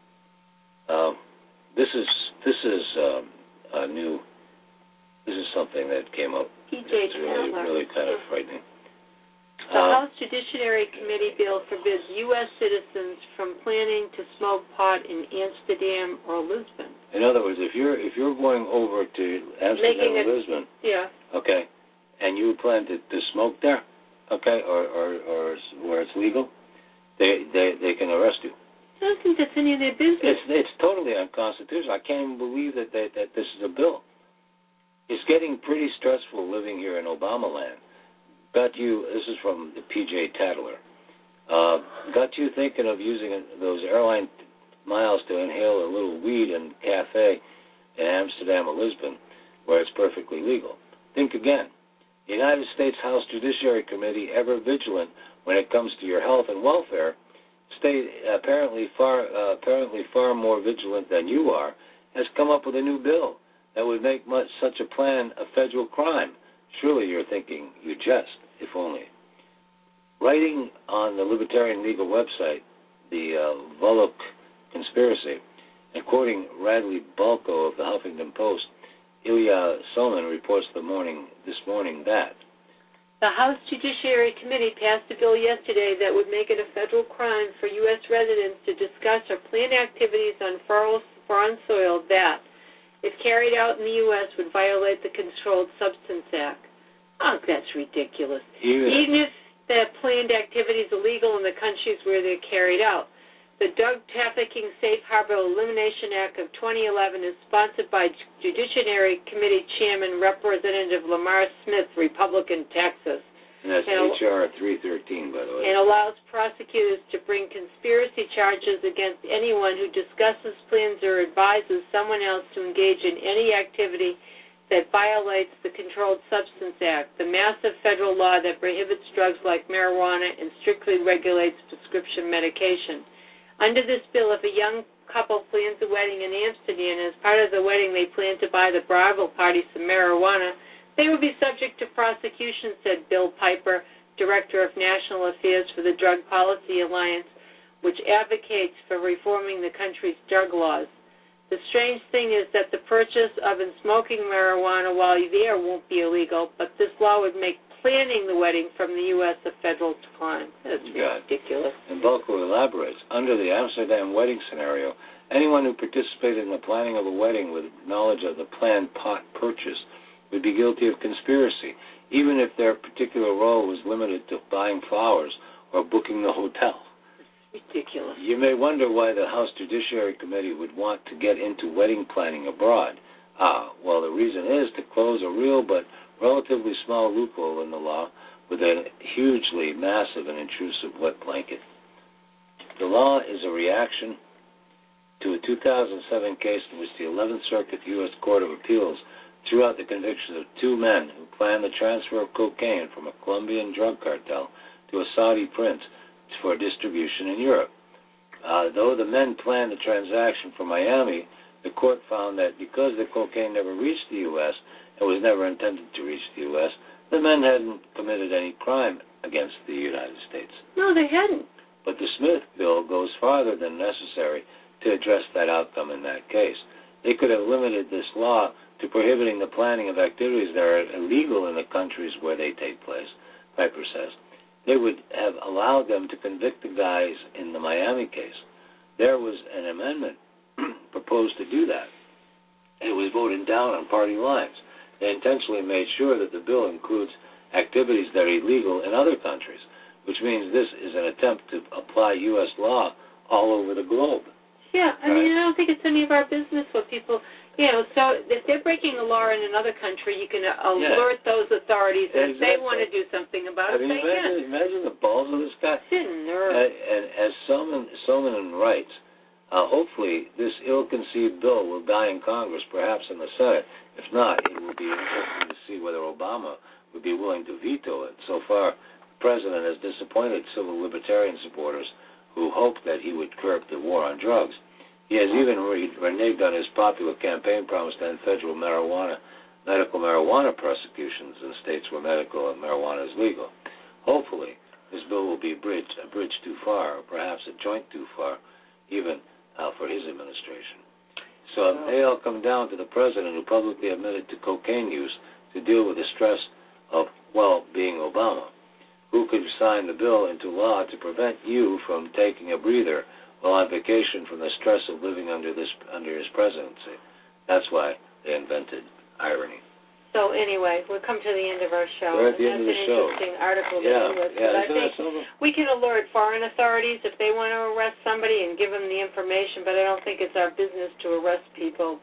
Um, this is this is um, a new. This is something that came up. P J It's really, Chandler. really kind of frightening. The Um, House Judiciary Committee bill forbids U S citizens from planning to smoke pot in Amsterdam or Lisbon. In other words, if you're if you're going over to Amsterdam Making or it- Lisbon, Yeah. okay, and you plan to, to smoke there, okay, or, or or where it's legal, they they they can arrest you. I don't think that's any of their business. It's it's totally unconstitutional. I can't even believe that they, that this is a bill. It's getting pretty stressful living here in Obama land. Got you. This is from the P J Tattler. Uh, got you thinking of using those airline miles to inhale a little weed in a cafe in Amsterdam or Lisbon, where it's perfectly legal. Think again. The United States House Judiciary Committee, ever vigilant when it comes to your health and welfare, stay apparently far uh, apparently far more vigilant than you are, has come up with a new bill that would make much such a plan a federal crime. Surely you're thinking you jest, if only. Writing on the Libertarian Legal website, the uh, Volokh Conspiracy, and quoting Radley Balko of the Huffington Post, Ilya Soman reports the morning this morning that The House Judiciary Committee passed a bill yesterday that would make it a federal crime for U S residents to discuss or plan activities on foreign soil that, if carried out in the U S, would violate the Controlled Substance Act. Oh, that's ridiculous. even, Even if the planned activity is illegal in the countries where they're carried out. The Drug Trafficking Safe Harbor Elimination Act of twenty eleven is sponsored by Judiciary Committee Chairman Representative Lamar Smith, Republican, Texas. and that's and- H R three thirteen, by the way. And allows prosecutors to bring conspiracy charges against anyone who discusses, plans, or advises someone else to engage in any activity that violates the Controlled Substance Act, the massive federal law that prohibits drugs like marijuana and strictly regulates prescription medication. Under this bill, if a young couple plans a wedding in Amsterdam and as part of the wedding they plan to buy the bridal party some marijuana, they would be subject to prosecution, said Bill Piper, Director of National Affairs for the Drug Policy Alliance, which advocates for reforming the country's drug laws. The strange thing is that the purchase of and smoking marijuana while you're there won't be illegal, but this law would make planning the wedding from the U S a federal crime. That's God. ridiculous. And Balko elaborates, under the Amsterdam wedding scenario, anyone who participated in the planning of a wedding with knowledge of the planned pot purchase would be guilty of conspiracy, even if their particular role was limited to buying flowers or booking the hotel. Ridiculous. You may wonder why the House Judiciary Committee would want to get into wedding planning abroad. Ah, well, the reason is to close a real but relatively small loophole in the law with a hugely massive and intrusive wet blanket. The law is a reaction to a two thousand seven case in which the eleventh Circuit U S Court of Appeals threw out the convictions of two men who planned the transfer of cocaine from a Colombian drug cartel to a Saudi prince for distribution in Europe. Uh, though the men planned the transaction from Miami, the court found that because the cocaine never reached the U S and was never intended to reach the U S, the men hadn't committed any crime against the United States. No, they hadn't. But the Smith bill goes farther than necessary to address that outcome in that case. They could have limited this law to prohibiting the planning of activities that are illegal in the countries where they take place, Piper says. they would have allowed them to convict the guys in the Miami case. There was an amendment proposed to do that. It was voted down on party lines. They intentionally made sure that the bill includes activities that are illegal in other countries, which means this is an attempt to apply U S law all over the globe. Yeah, I right? mean, I don't think it's any of our business what people, you know, so if they're breaking a law in another country, you can alert yeah. those authorities, and exactly. if they want to do something about I it, mean, they imagine, can. Imagine the balls of this guy. Nerve. And, and as Soman, Soman writes, uh, hopefully this ill-conceived bill will die in Congress, perhaps in the Senate. If not, it will be interesting to see whether Obama would be willing to veto it. So far, the president has disappointed civil libertarian supporters who hoped that he would curb the war on drugs. He has even re- reneged on his popular campaign promise to end federal marijuana, medical marijuana prosecutions in states where medical marijuana is legal. Hopefully, this bill will be a bridge, a bridge too far, or perhaps a joint too far, even uh, for his administration. So it may all come down to the president who publicly admitted to cocaine use to deal with the stress of, well, being Obama. Who could sign the bill into law to prevent you from taking a breather while on vacation from the stress of living under this under his presidency? That's why they invented irony. So anyway, we've come to the end of our show. We're at the and end of the that's show. an interesting article to yeah, do with. yeah, but I think something? we can alert foreign authorities if they want to arrest somebody and give them the information, but I don't think it's our business to arrest people.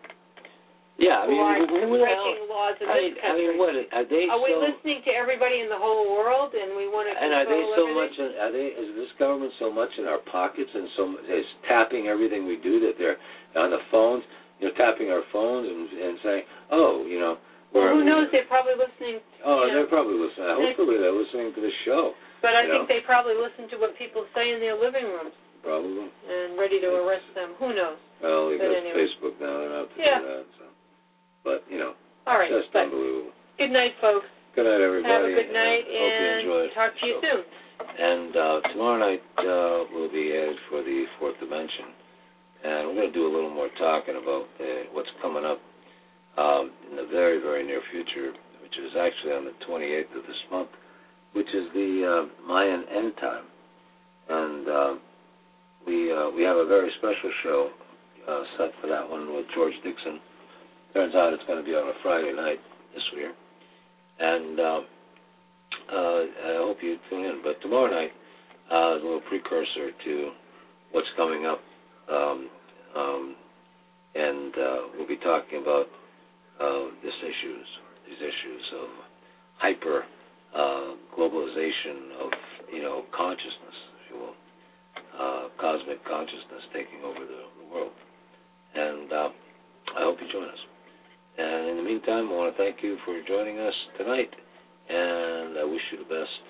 Yeah, I mean, who are breaking laws in I this mean, country. I mean, what are they? Are we so, listening to everybody in the whole world, and we want to and control are they so everything? much? In, are they? Is this government so much in our pockets and so is tapping everything we do that they're on the phones? You know, tapping our phones and and saying, oh, you know. Well, who knows? They're probably listening. Oh, you know, they're probably listening. Hopefully, they're listening to the show. But I think know. they probably listen to what people say in their living rooms. Probably. And ready to arrest them. Who knows? Well, they but got anyway. Facebook now. They're out to yeah. do that. So. But, you know, all right, just unbelievable. Good night, folks. Good night, everybody. Have a good night, uh, and hope you enjoyed. talk to you so. soon. And uh, tomorrow night uh, will be added for the Fourth Dimension. And we're going to do a little more talking about uh, what's coming up um, in the very, very near future, which is actually on the twenty-eighth of this month, which is the uh, Mayan end time. And uh, we uh, we have a very special show uh, set for that one with George Dixon. Turns out it's going to be on a Friday night this year. And uh, uh, I hope you tune in. But tomorrow night uh, is a little precursor to what's coming up. Um, um, and uh, we'll be talking about uh, this issues, these issues of hyper uh, globalization of, you know, consciousness, if you will, uh, cosmic consciousness taking over the, the world. And uh, I hope you join us. And in the meantime, I want to thank you for joining us tonight, and I wish you the best